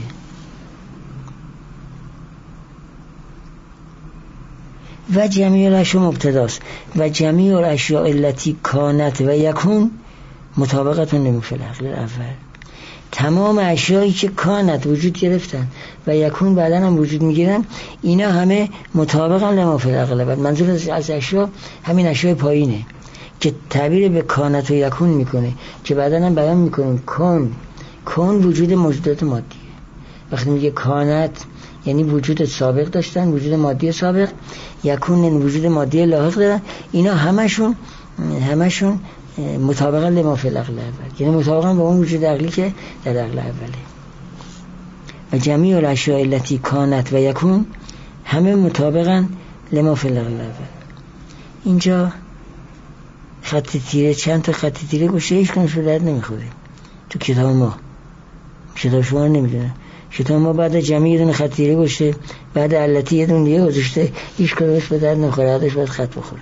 و جمیع الاشیاء مبتداست و جمیع الاشیاء التی کانت و یکون مطابقتون نمیفعل عقل اول. تمام اشیایی که کانت وجود گرفتن و یکون بعدن هم وجود میگیرن، اینا همه مطابقا لما فی العقل اول. منظور از اشیا همین اشیای پایینه که تعبیر به کانت و یکون میکنه، که بعدن هم بیان میکنه کن. کن وجود موجودات مادیه. وقتی میگه کانت یعنی وجود سابق داشتن، وجود مادی سابق. یکون یعنی وجود مادی لاحق دارن. اینا همشون همشون مطابقا لما فی العقل اول، یعنی مطابقا با اون وجود عقلی که در عقل اوله. و جمیع الاشیاء التی کانت و یکون همه مطابقا لما فی العقل اول. اینجا خط تیره، چند تا خط تیره گوشه، هیچ کنش به درد نمیخوره تو کتاب ما. کتاب شما نمیدونه. کتاب ما بعد جمعی یه دونه خط تیره گوشه، بعد علتی یه دونه دیگه گذاشته، هیچ کنش به درد نمیخوره. بعدش باید خط بخوره.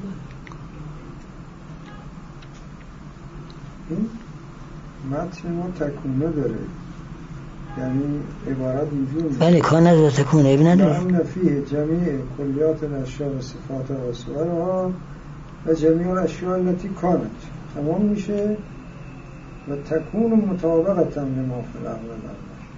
متن ما تکونه داره، یعنی عبارت اینجوری. بله، کانت و تکونه ابن نداره. هم نفیه جمیع کلیات الاشیاء و صفات و صورها و جمیع الاشیاء التی کانت تمام میشه و تکون مطابقتا لما فی العقل الاول.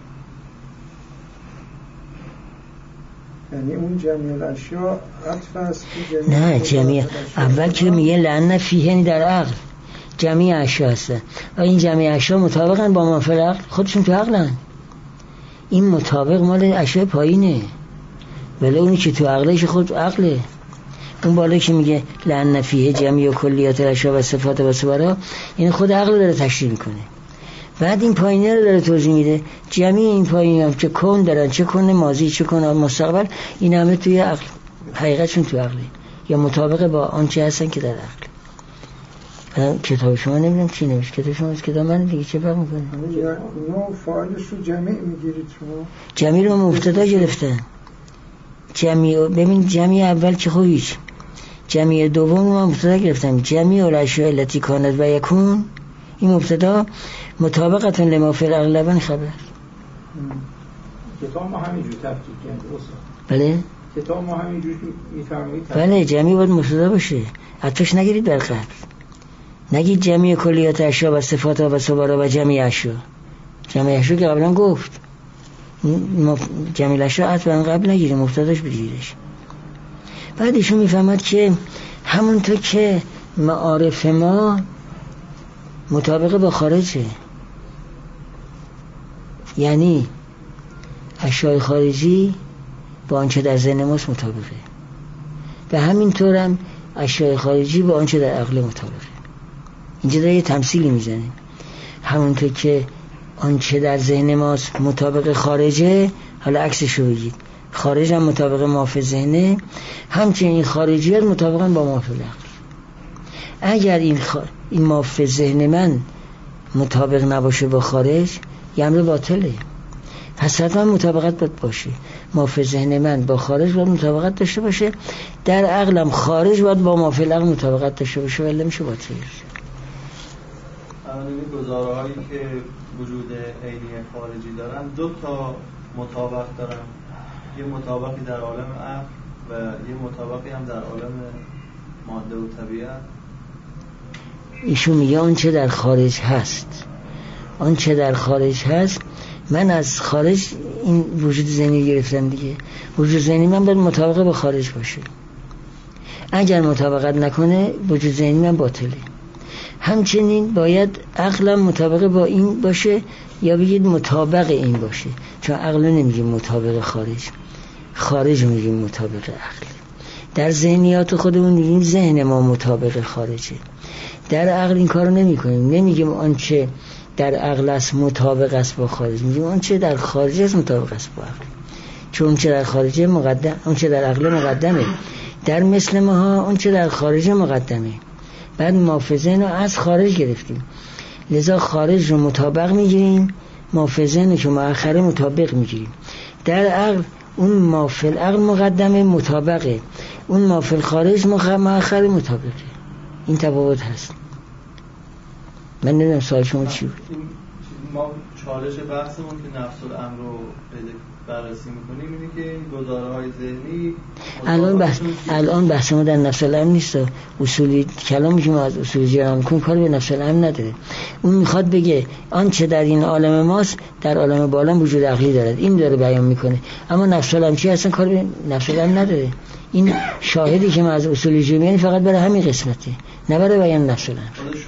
یعنی اون جمیع الاشیاء عطف است که جمیع نه، جمیع اول که میگه لأن فیه یعنی در عقل جمیع اشیا هستن و این جمیع اشیا مطابقاً با ما فی العقل، خودشون تو عقلن. این مطابق مال اشیاء پایینه، ولی اونی که تو عقلش خود عقله. اون بالا که میگه لأن فیه جمیع کلیات الاشیاء و صفات و صورها، این خود عقل داره تشریح میکنه. بعد این پایینه رو داره توضیح میده. جمیع این پایینه هم چه کن دارن، چه کن ماضی، چه کن مستقبل، این همه توی عقل، حقیقتشون تو عقله یا مطابق با آنچه هستن که در عقل. کتاب شما نمیدونم چی نوشت. کتاب شما از کتاب من دیگه چه فرق میکنه؟ نوع فاعلش رو جمیع میگیرید شما؟ جمیع رو مبتدا گرفتن. جمیع ببین، جمیع اول که خویش، جمیع دوم رو مبتدا گرفتن. جمیع الاشیاء التی کانت و یکون، این مبتدا مطابقتون لما فی العقل خبر. کتاب ما همینجوری تفکیک کردیم. بله، کتاب ما همینجوری میفرمایید بله جمعی باید مبتدا باشه، حتیش نگیرید بر قبل، نگید جمعی کلیات اشیا و صفات و صبارا و جمعی اشیا. جمعی اشیا که قبلا گفت، جمعی اشیا حتما قبل نگیرید، مبتداش بگیریش. بعد ایشون میفهمد که همونطور که معارف ما مطابق با خارجه، یعنی اشیاء خارجی با آنچه در ذهن ماست مطابقه، و همینطور هم اشیاء خارجی با آنچه در عقل مطابقه. اینجا داره یه تمثیلی میزنه، همونطور که آنچه در ذهن ماست مطابق خارجه، حالا عکسشو بگید، خارج هم مطابق مافی ذهنه، همچنین خارجیات مطابقا با مافی عقل. اگر این, خ... این مافی ذهن من مطابق نباشه با خارج، یه امر باطله. پس حتما مطابقت باید باشه، مافی ذهن من با خارج باید مطابقت داشته باشه، در عقلم خارج باید با مافی عقل مطابقت داشته باشه، ولی میشه باطل. این گزاره‌هایی که وجود عینی خارجی دارن دو تا مطابق دارن، یه مطابقی در عالم عقل و یه مطابقی هم در عالم ماده و طبیعت. ایشون میگه آنچه در خارج هست، آنچه در خارج هست، من از خارج این وجود ذهنی گرفتم دیگه، وجود ذهنی من باید مطابقه با خارج باشه، اگر مطابقت نکنه وجود ذهنی من باطله. همچنین باید عقلم مطابقه با این باشه، یا بگید مطابق این باشه، چون عقل نمیگیم مطابق خارج، خارج میگیم مطابق عقل. در ذهنیات خودمون میگیم ذهن ما مطابق خارجه، در عقل این کارو نمی کنیم، نمیگیم آنچه در عقل است مطابق است با خارج، میگیم آنچه در خارج است مطابق است با عقل، چون آنچه در خارج مقدم، آنچه در عقل مقدمه، در مثل ما آنچه در خارج مقدمه. بعد مافزن رو از خارج گرفتیم، لذا خارج رو مطابق میگیریم، مافزن رو که مؤخره مطابق میگیریم. در عقل اون مافل عقل مقدمه مطابقه، اون مافل خارج مؤخره مطابقه. این تفاوت هست. من نمیدونم سوال شما چی بود. ما چالش بحثمون که نفس الامر رو بررسی میکنیم اینه که این گزاره‌های ذهنی الان بحث الان بحث ما در نفس الامر نیست، اصولی کلامی که ما از اصول جرام میکنیم کار به نفس الامر نداره. اون میخواد بگه آنچه در این عالم ماست در عالم بالا وجود عقلی دارد، این داره بیان میکنه. اما نفس الامر چی اصلا کار به نفس الامر نداره. این شاهدی که ما از اصول جرمی فقط برای همین قسمته، نه برای بیان نفس الامر.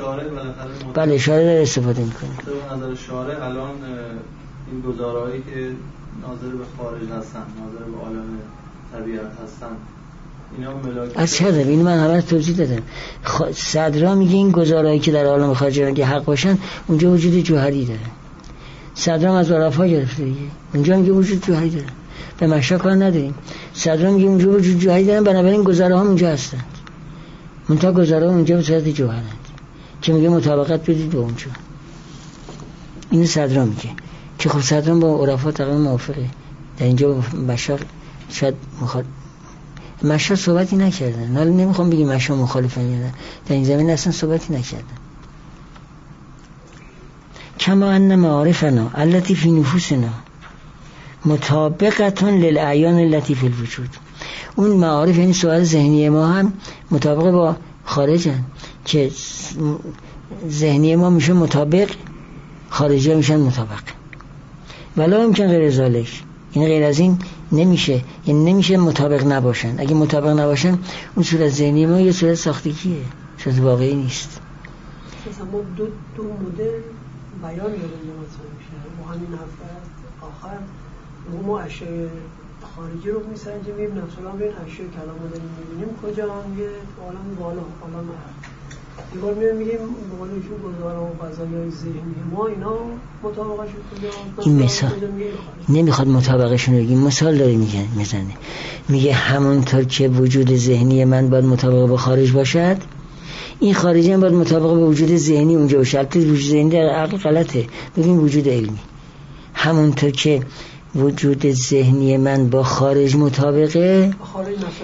بله شارع داره استفاده میکنه. به نظر شارع الان این گزاره‌هایی که ناظر به خارج هستن، ناظر به عالم طبیعت هستن، اینا ملاک از چه دارم؟ اینو من همه توضیح دادم. خ... صدرا میگه این گزارهایی که در عالم خارج هستن که حق باشن اونجا وجود جوهری داره. صدرا از عرفا گرفته دیگه، اونجا میگه وجود جوهری داره. به مشا کار نداریم. صدرا میگه اونجا وجود جوهری دارن، بنابراین گزاره‌ها اونجا هستن. منتها گزاره‌ها اونجا به صورت جوهرند که میگه مطابقت بدید با اونجا. اینو صدرا میگه که خب صدران با عرفا تقریبا موافقه. در اینجا مشا شاید مخال... مشا صحبتی نکردن، حالا نمیخوام بگیم مشا مخالفن یا نه، در این زمین اصلا صحبتی نکردن. کما ان معارفنا التي فی نفوسنا مطابقتون للاعیان التي فی الوجود. اون معارف یعنی سوال ذهنی ما هم مطابق با خارجن، که ذهنی ما میشه مطابق، خارجی ها میشن مطابق. ولی ممکن غیر ذالک، این غیر از این نمیشه، یعنی نمیشه مطابق نباشن. اگه مطابق نباشن اون صورت ذهنی ما یه صورت ساختگیه، صورت واقعی نیست. مثلا ما دو دو مدل بیان داریم مثلا میشه با همین هفته آخر ما اشیاء خارجی رو میسنجیم، مثلا ببین اشیاء کلام رو داریم میبینیم کجا هم یه عالم بالا، عالم دیوار میگیم میگیم بقولشون گزاره و قضایای ذهنی ما اینا مطابقشون کجا. این مثال نمیخواد مطابقشون رو بگیم، مثال داره میگه میزنه میگه همونطور که وجود ذهنی من باید مطابق با خارج باشد، این خارجی هم باید مطابق با وجود ذهنی اونجا باشه. البته وجود ذهنی در عقل غلطه، بگیم وجود علمی. همونطور که وجود ذهنی من با خارج مطابقه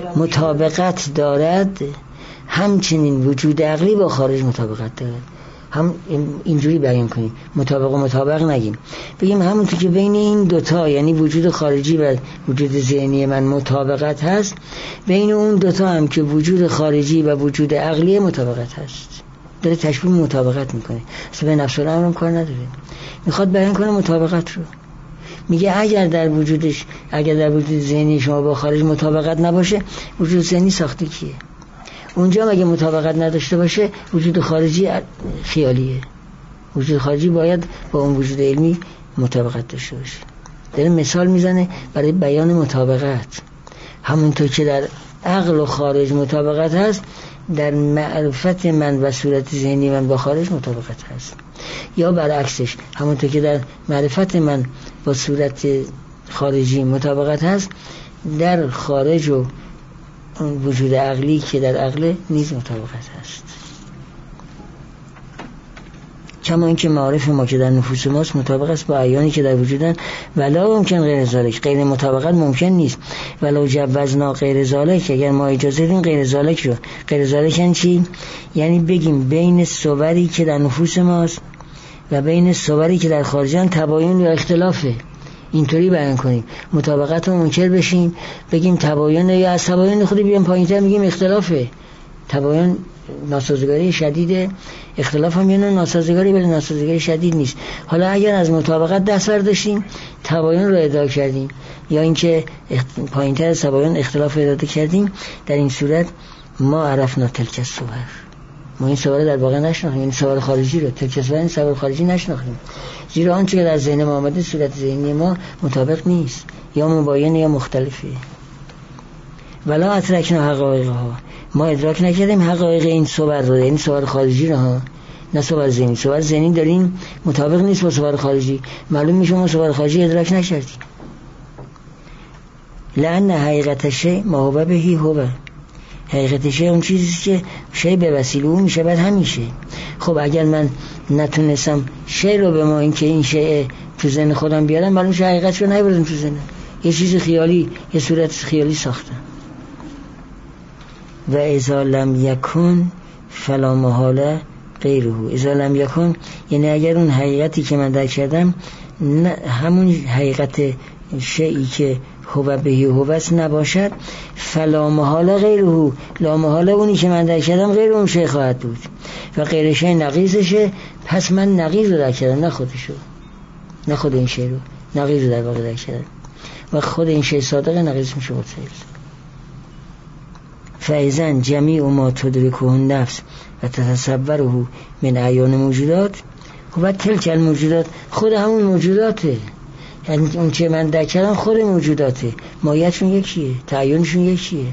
مطابقت دارد، همچنین وجود عقلی با خارج مطابقت دارد. هم اینجوری بیان کنیم، مطابق و مطابق نگیم، بگیم همونطور که بین این دوتا یعنی وجود خارجی و وجود ذهنی من مطابقت هست، بین اون دوتا هم که وجود خارجی و وجود عقلی مطابقت هست. داره تشبیه مطابقت میکنه، اصلا به نفس الامر هم کار نداره، میخواد بیان کنه مطابقت رو. میگه اگر در وجودش اگر در وجود ذهنی شما با خارج مطابقت نباشه، وجود ذهنی ساخته کیه؟ اونجا مگه مطابقت نداشته باشه، وجود خارجی خیالیه. وجود خارجی باید با اون وجود علمی مطابقت داشته باشه. داره مثال میزنه برای بیان مطابقت. همونطور که در عقل و خارج مطابقت هست، در معرفت من و صورت ذهنی من با خارج مطابقت هست، یا برعکسش، همونطور که در معرفت من با صورت خارجی مطابقت هست، در خارج و وجود عقلی که در عقل نیز مطابقت هست. کما اینکه معارف ما که در نفوس ماست مطابق است با اعیانی که در وجودن، ولا ممکن غیر ذالک، غیر مطابقت ممکن نیست. ولو جوزنا غیر ذالک، اگر ما اجازه بدیم غیر ذالک رو. غیر ذالک یعنی چی؟ یعنی بگیم بین صوری که در نفوس ماست و بین صوری که در خارجن تباین یا اختلافه، اینطوری بیان کنیم، مطابقت رو منکر بشیم، بگیم تباین، یا از تباین خودی بیان پایین‌تر میگیم اختلافه. تباین ناسازگاری شدیده، اختلاف هم یعنی ناسازگاری، ولی ناسازگاری شدید نیست. حالا اگر از مطابقت دست برداشتیم، تباین رو ادعا کردیم، یا اینکه پایین‌تر از تباین اختلاف ادعا کردیم، در این صورت ما عرفنا تلک الصور، ما این صور در واقع نشناختیم، این صور خارجی رو، تلک الصور این صور خارجی نشناختیم، زیرا آنچه که در ذهن ما آمده صورت ذهنی ما مطابق نیست، یا مباین یا مختلفه. ولا ادرکنا حقایقها، ما ادراک نکردیم حقایق این صور رو، یعنی صور خارجی رو ها، نه صور ذهنی. صور ذهنی داریم مطابق نیست با صور خارجی، معلوم میشه ما صور خارجی ادراک نکردیم. لأن حقیقت شی ما هو بهی هو، حقیقت شی اون چیزی که شی به وسیله اون میشه بعد همیشه. خب اگر من نتونستم شی رو به ما این که این شی تو ذهن خودم بیارم، معلوم شه حقیقتش رو نبردم تو ذهنم، یه چیز خیالی، یه صورت خیالی ساختم. و اذا لم یکن فلا محاله غیره. اذا لم یکن یعنی اگر اون حقیقتی که من درک کردم همون حقیقت شیئی که هو بهی هو است نباشد، فلا محاله غیره، لا محاله اونی که من درک کردم غیر اون شی خواهد بود و غیر شی نقیضشه، پس من نقیض رو درک کردم، نه خودشو، نه خود این شی رو، نقیض رو در واقع درک کردم و خود این شی صادقه، نقیض میشه متصل. فایزن جمیع ما تدرکه النفس و تتصوره من اعیان موجودات و تلک الموجودات، خود همون موجوداته، یعنی اون چه من درک کردم خود موجوداته، ماهیتشون یکیه، تعیینشون یکیه.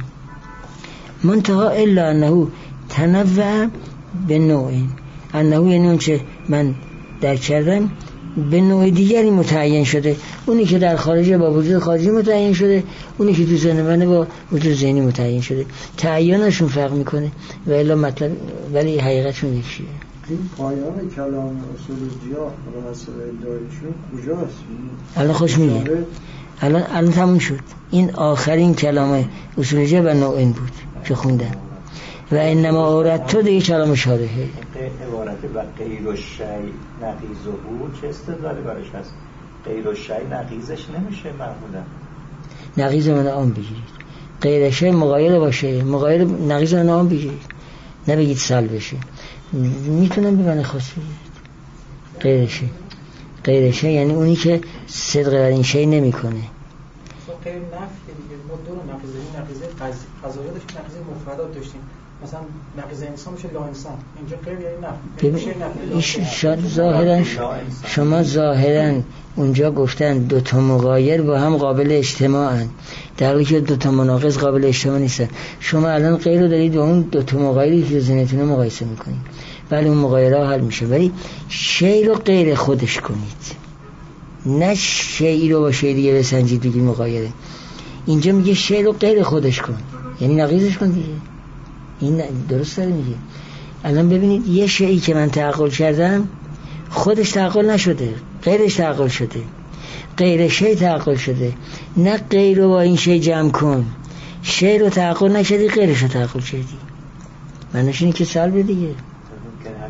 منتها الا انه تنوع به نوع، انه یعنی اون چه من درک کردم به نوع دیگری متعین شده، اونی که در خارج با وجود خارجی متعین شده، اونی که تو ذهن منه با وجود ذهنی متعین شده، تعیینشون فرق میکنه و الا مطلب ولی حقیقتشون یکیه. این پایان کلام اصول جیا و حسب ادعایشون کجاست؟ الان خوش میگه، الان الان تموم شد. این آخرین کلام اصول جیا و نوعین بود که خوندن و انما اورد تو دیگه کلام شارحه. عبارت و غیر الشیء نقیضه چه استدلالی برش هست؟ غیر الشیء نقیضش نمیشه معمولا. نقیض من آن بگیرید، غیر شیء مغایر باشه، مغایر نقیض من آن بگیرید، نبگید سل بشه. میتونم بگم خاص بگیرید غیر شیء. غیر شیء یعنی اونی که صدق بر این شیء نمیکنه. غیر نفی دیگه، ما دو نقیضه، نقیضه قضایی داشتیم، نقیضه مفردات داشتیم، مثلا نقیض انسان میشه لا انسان، اینجا غیر یعنی نفی. شاید ظاهرا شما ظاهرا اونجا گفتن دو تا مغایر با هم قابل اجتماعن، در حالی که دو تا مناقض قابل اجتماع نیستن. شما الان غیر رو دارید و اون دو تا مغایری که ذهنتون مقایسه میکنید، ولی اون مغایره حل میشه، ولی شی رو غیر خودش کنید، نه شی رو با شی دیگه بسنجید بگید مغایره. اینجا میگه شی رو غیر خودش کن، یعنی نقیضش کن دیگه. این درست داره میگه. الان ببینید یه شیئی که من تعقل کردم خودش تعقل نشده، غیرش تعقل شده، غیر شی تعقل شده، نه غیر رو با این شی جمع کن، شی رو تعقل نشدی غیرش رو تعقل کردی، معنیش اینه که سلب دیگه.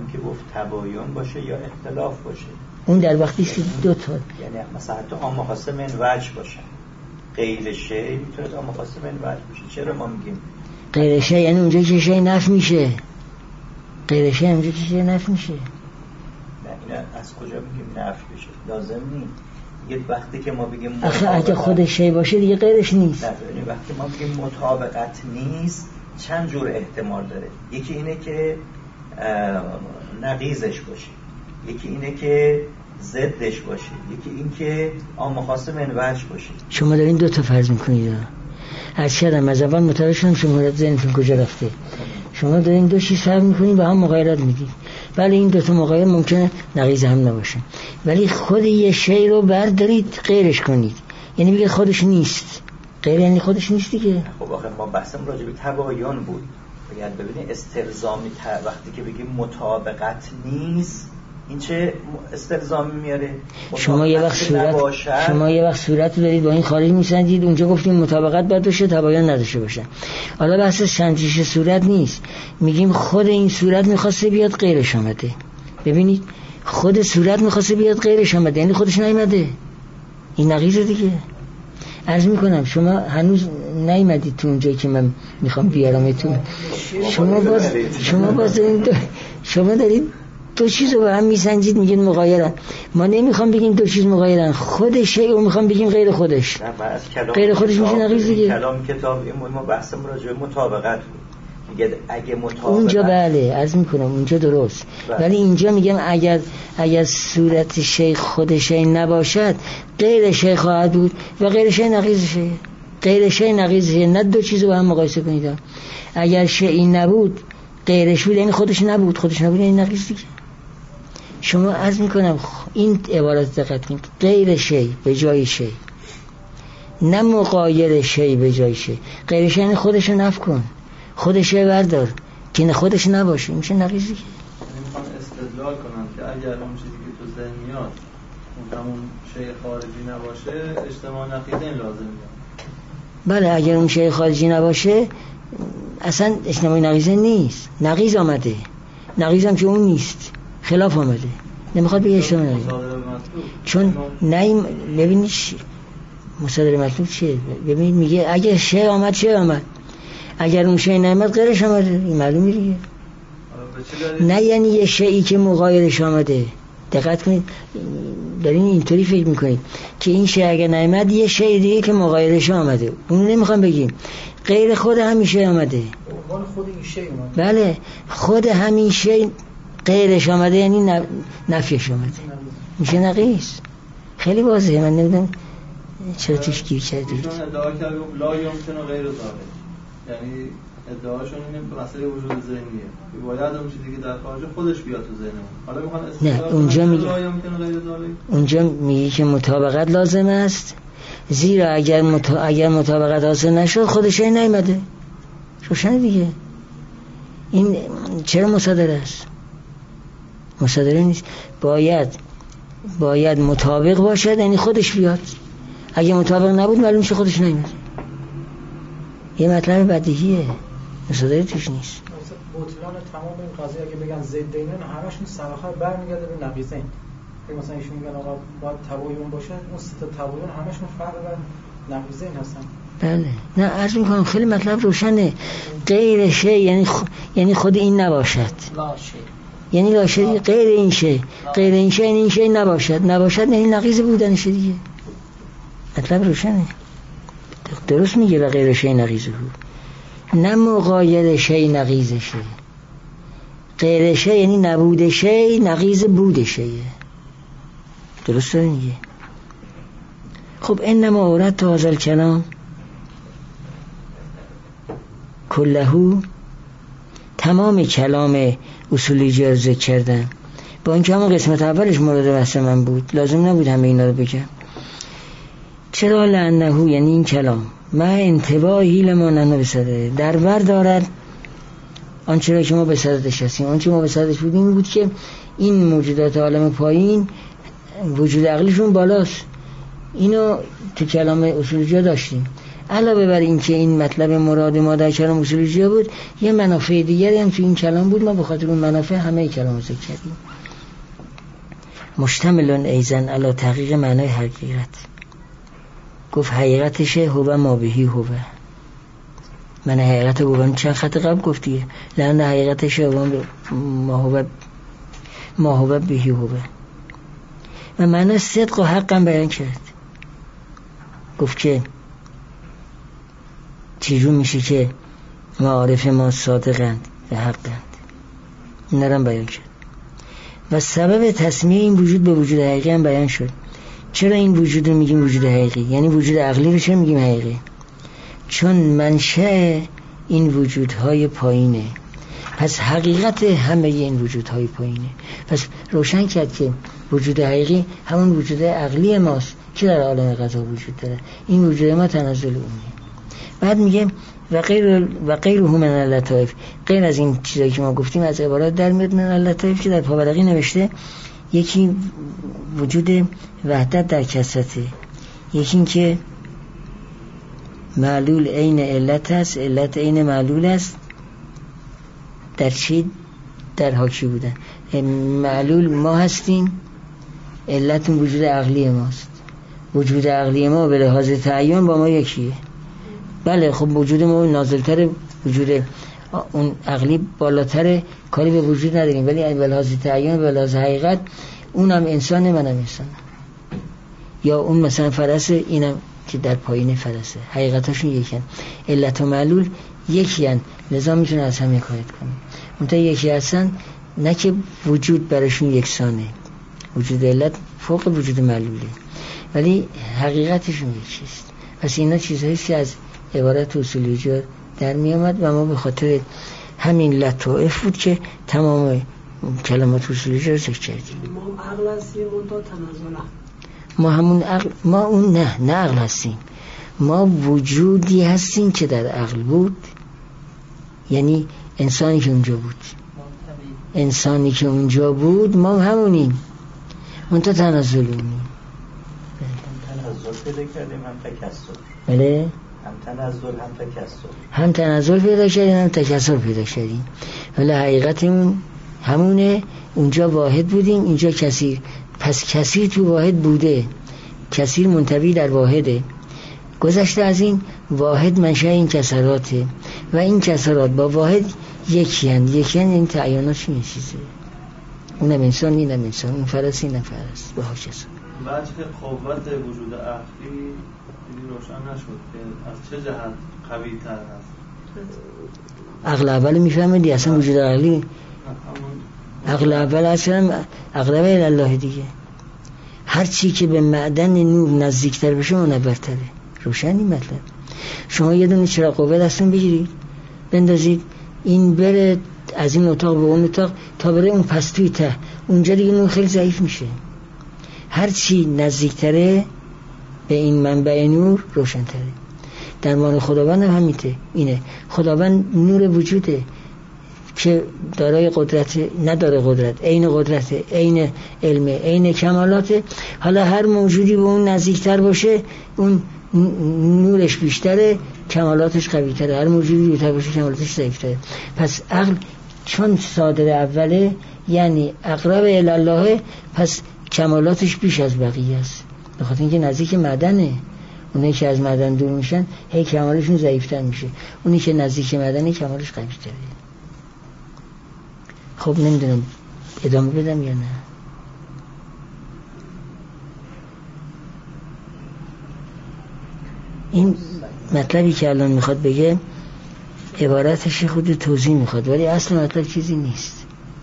که گفت تباین باشه یا اختلاف باشه. اون در وقتی که دو تا یعنی مثلا حتی عام خاص من وجه باشه، غیر شی میتونه عام خاص من وجه باشه. چرا ما میگیم غیر شی؟ یعنی اونجا که شی نفی میشه. غیر شی اونجا که شی نفی میشه. نه اینا از کجا میگیم نفی بشه؟ لازم نیست. یه وقتی که ما بگیم آخه اگه خود شی باشه دیگه غیرش نیست. نه یعنی وقتی ما بگیم مطابقت نیست چند جور احتمال داره. یکی اینه که نقیضش باشه، یکی اینه که ضدش باشه، یکی این که عام خاص من وجه باشه. شما دارین دو تا فرض میکنید. از شدم از اول متوجه شدم شما ذهنتون کجا رفته. شما دارین دو چیز فرض میکنید و هم مغایرت میدید. ولی این دو تا مغایر ممکنه نقیض هم نباشه. ولی خود یه شی رو بردارید غیرش کنید، یعنی بگید خودش نیست. غیر یعنی خودش نیست دیگه. خب آخه ما بحثم راجع به تباین بود. باید ببینید استلزامی ت... وقتی که بگیم مطابقت نیست این چه استلزامی میاره؟ شما یه وقت صورت شما یه وقت صورت رو دارید با این خارج میسنجید، اونجا گفتیم مطابقت باید باشه تباین نداشته باشه. حالا بحث سنجش صورت نیست، میگیم خود این صورت میخواسته بیاد غیرش آمده. ببینید خود صورت میخواسته بیاد غیرش آمده، یعنی خودش نیامده. این نقیضه دیگه. عرض میکنم شما هنوز نیامدید تو اونجایی که من میخوام بیارمتون. شما باز شما باز دارید شما دارید دو چیز رو با هم میسنجید میگید مغایرن. ما نمیخوام بگیم دو چیز مغایرن، خود شیء رو میخوام بگیم غیر خودش. غیر خودش میشه نقیض دیگه. کلام کتاب این ما بحثم راجع به مطابقت بود. میگه اگه مطابقت اونجا بله عرض میکنم اونجا درست بله. ولی اینجا میگم اگر اگر صورت شیء خود شیء نباشد غیر شیء خواهد بود و غیر شیء نقیض شیء. غیر شیء نقیض شیء، نه دو چیز رو با هم مقایسه کنید. اگر شیء نبود غیرش بود یعنی خودش نبود، خودش نبود یعنی نقیض دیگه. شما عرض میکنم این عبارت دقت کنید، غیر شی به جای شی، نه مغایر شی به جای شی. غیر شی یعنی خودش رو نفی کن، خودش رو بردار که نه خودش نباشه، میشه نقیض دیگه. میخوام استدلال کنم که اگر اون چیزی که تو ذهن میاد اون همون شی خارجی نباشه اجتماع نقیضین لازم میاد. بله اگر اون شی خارجی نباشه اصلا اجتماع نقیضین نیست، نقیض آمده. نقیض هم که اون نیست، خلاف آمده. نمیخواد بگه اجتماع نقیض. چون نیم ببینید مصادره مطلوب چیه؟ ببینید میگه اگر شی آمد شی آمد، اگر اون شی نمیاد غیرش آمده. این معلومه دیگه. نه یعنی یه شیئی که مغایرش آمده. دقت کنید دارین اینطوری فکر میکنید که این شی اگر نمیاد یه شی دیگه که مغایرش آمده، اون نمیخوام بگیم. غیر خود همین شی آمده. خود این شی اومده. بله خود همین شی غیرش آمده یعنی نفیش آمده، میشه نقیض. خیلی واضحه. من نمیدونم چرا توش گیر کردید. ایشون ادعا کرد لا یمکن غیر ذالک، یعنی ادعاشون اینه مسئله وجود ذهنیه، باید اون چیزی که در خارج خودش بیاد تو ذهنمون. حالا میخوان نه اونجا میگه لا یمکن غیر ذالک، اونجا میگه که مطابقت لازم است، زیرا اگر مطا... اگر مطابقت حاصل نشد خودش نیامده. روشن دیگه. این چرا مصادره است؟ مصادره نیست. باید باید مطابق باشد یعنی خودش بیاد. اگه مطابق نبود معلوم شه خودش نمیاد. یه مطلب بدیهیه، مصادره توش نیست. بطلان تمام این قضیه اگه بگن ضدینن همشون سراخر برمیگرده به نقیضین. مثلا ایشون میگن آقا باید تباین باشه، اون سه تا تباین همشون فرق بر نقیضین هستن. بله نه عرض میکنم خیلی مطلب روشنه. غیر شی یعنی خ... یعنی خود این نباشد، لاشه یعنی لاشه غیر این شی. غیر این شی یعنی این شی نباشد، نباشد یعنی نقیض بودنش دیگه. مطلب روشنه. درست میگه و غیر شی نقیض بود، نه مغایر شی نقیض شی. غیر شی یعنی نبود شی نقیض بود شیه. درست میگه. خب انما اورد هذا الکلام کلهو، تمام کلام اصولی جا ذکر کردن. با اینکه همون قسمت اولش مورد بحث من بود، لازم نبود همه اینا رو بگم. چرا؟ لانه یعنی این کلام ما انتباهی لما نحن بصدده، در بر دارد آنچه را که ما به صددش هستیم. آنچه ما به صددش بودیم این بود که این موجودات عالم پایین وجود عقلیشون بالاست. اینو تو کلام اصولی جا داشتیم. علاوه بر این که این مطلب مراد ما در کلام اصولی بود، یه منافع دیگری هم تو این کلام بود، ما به خاطر اون منافع همه کلام رو ذکر کردیم. مشتملون ایزن علی تحقیق معنای حقیقت. گفت حقیقتشه هو ما بهی هو. من حقیقت رو چند خط قبل گفتیه، لأن حقیقتشه ما هو ما هو بهی هو. و معنی صدق و حقم بیان کرد. گفت که چیزون میشه که معارف ما صادقند و حقند، نرم بیان کرد. و سبب تسمیه این وجود به وجود حقیقی هم بیان شد. چرا این وجود رو میگیم وجود حقیقی؟ یعنی وجود عقلی رو چرا میگیم حقیقی؟ چون منشأ این وجودهای پایینه، پس حقیقت همه این وجودهای پایینه. پس روشن کرد که وجود حقیقی همون وجود عقلی ماست که در عالم قضا وجود داره. این وجود ما تنزل اونه. بعد میگه و غیر و غیره من اللطائف، غیر از این چیزایی که ما گفتیم از عبارات در میاد من اللطائف که در پاورقی نوشته. یکی وجود وحدت در کثرته، یکی این که معلول عین علت است، علت عین معلول است. در چی؟ در حاکی بودن. معلول ما هستیم، علت اون وجود عقلی ماست. وجود عقلی ما به لحاظ تعین با ما یکیه. بله خب وجود ما نازلتر، وجود اون عقلی بالاتره، کاری به وجود نداریم، ولی به لحاظ تعین به لحاظ حقیقت اونم انسانه منم انسانم، یا اون مثلا فرسه اینم که در پایین فرسه، حقیقتاشون یکیان. علت و معلول یکیان، لذا میتونه از هم حکایت کنه. منتها یکی هستن، نه که وجود براشون یکسانه، وجود علت فوق وجود معلوله، ولی حقیقتشون یکیست. پس اینا چیزهاییست که از عبارت اصولی جا در می آمد و ما به خاطر همین لطائف بود که تمام کلمات اصولی جا رو ذکر کردیم. ما عقل هستیم منتها تنزل. ما همون عقل، ما اون نه نه عقل هستیم، ما وجودی هستیم که در عقل بود، یعنی انسانی که اونجا بود، انسانی که اونجا بود ما همونیم، منتها تنزل اونیم. تنزل پیدا کردیم هم تکثر. بله هم تنزل هم تکثر. هم تنزل پیدا کردیم هم تکثر پیدا کردیم، ولی حقیقتمون همونه. اونجا واحد بودیم، اینجا کثیر. پس کثیر تو واحد بوده، کثیر منطوی در واحده. گذشته از این واحد منشأ این کثراته و این کثرات با واحد یکی هست. یکی هست این تعییناش این چیزه، اونم انسان اینم انسان، اون فرس اینم فرس با ها کسا. وجه قوت وجود عقلی روشن نشد که از چه جهت قوی تر هست. عقل اول میفهمه دی اصلا وجود عقلی، عقل اول اصلا عقل اول الله دیگه. هر چی که به معدن نور نزدیکتر بشه منورتره. روشن این مطلب. شما یه دونه چراغ قوه دستون بگیرید بندازید، این بره از این اتاق به اون اتاق تا بره اون پستوی ته، اونجا دیگه نور خیلی ضعیف میشه. هر چی نزدیکتره به این منبع نور روشن‌تره. درمان خداوند هم همینه. اینه خداوند نور وجوده که دارای قدرت، نداره قدرت، عین قدرت، عین علم، عین کمالات. حالا هر موجودی به اون نزدیکتر باشه اون نورش بیشتره، کمالاتش قوی‌تره. هر موجودی دورتر باشه کمالاتش ضعیف‌تره. پس عقل چون صادر اوله یعنی اقرب الی الله، پس کمالاتش بیش از بقیه است، به خاطر اینکه نزدیک معدنه. اونایی که از معدن دور میشن هی کمالشون ضعیف‌تر میشه، اونی که نزدیک معدنه کمالش قوی‌تره. خب نمیدونم ادامه بدم یا نه. این مطلبی که الان میخواد بگه عبارتش خود توضیح میخواد، ولی اصل مطلب چیزی نیست.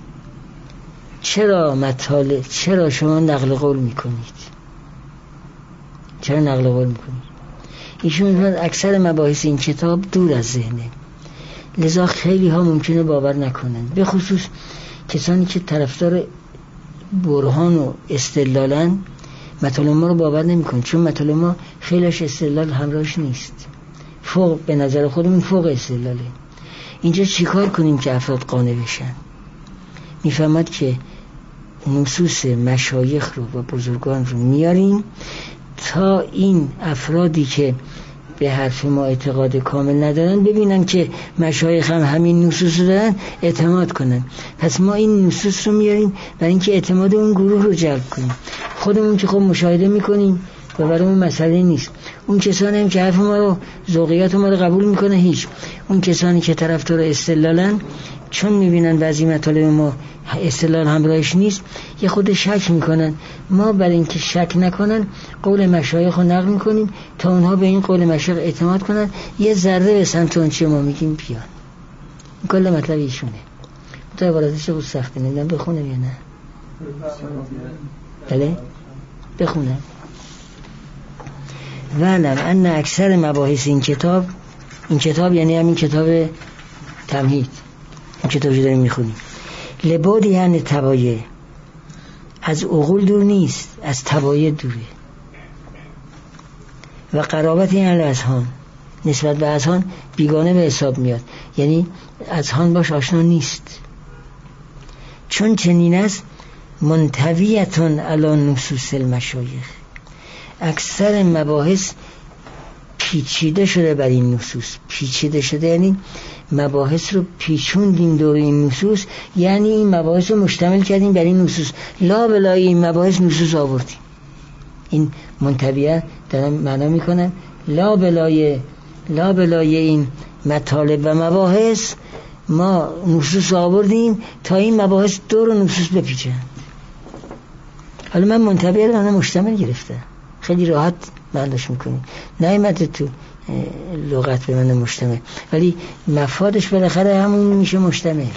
چرا مطالب، چرا شما نقل قول میکنید؟ چرا نقل قول میکنید؟ ایشون میگن اکثر مباحث این کتاب دور از ذهنه، لذا خیلی ها ممکنه باور نکنند، به خصوص کسانی که طرفدار برهان و استدلالن. مطالب ما رو باور نمی‌کنن چون مطالب ما خیلیش استدلال همراهش نیست، فوق به نظر خودمون فوق استدلاله. اینجا چیکار کنیم که افراد قانع بشن؟ میفهمد که نصوص مشایخ رو و بزرگان رو میاریم تا این افرادی که به حرف ما اعتقاد کامل ندارن ببینن که مشایخ هم همین نصوص رو دارن اعتماد کنن. پس ما این نصوص رو میاریم برای اینکه اعتماد اون گروه رو جلب کنیم. خودمون که خب مشاهده میکنیم و برای اون مسئله نیست. اون کسانی هم که حرف ما رو ذوقیات ما رو قبول میکنه هیچ. اون کسانی که طرفدار استدلالن چون میبینن بعضی مطالب ما استدلال همراهش نیست یه خود شک میکنن. ما برای اینکه شک نکنن قول مشایخ رو نقل میکنیم تا اونها به این قول مشایخ اعتماد کنن یه ذره به سمت اون چه ما میگیم بیان. کل مطلب ایشونه. تا عبارتش بود سخته نمیدونم بخونم یا نه؟ بله؟ بخونم. وعلم ان اکثر مباحث این کتاب، این کتاب یعنی همین کتاب تمهید، این کتابی داریم میخونیم، لبادی یعنی تبایه، از عقول دور نیست، از تبایه دوره. و قرابت یعنی اذهان، نسبت به اذهان بیگانه به حساب میاد، یعنی اذهان باش آشنا نیست. چون چنین است منطویتون علی نصوص المشایخ، اکثر مباحث پیچیده شده بر این نصوص. پیچیده شده یعنی مباحث رو پیچوندیم دور این نصوص، یعنی این مباحث رو مشتمل کردیم بر این نصوص، لا بلای این مباحث نصوص آوردیم. این منطویه دارم معنا میکنم، لا بلای لا بلای این مطالب و مباحث ما نصوص آوردیم تا این مباحث دور نصوص بپیچند. حالا من منطویه رو مشتمل گرفته، خیلی راحت معناش میکنیم، نیامده تو لغت به من مشتمل، ولی مفادش بالاخره همون میشه مشتمل.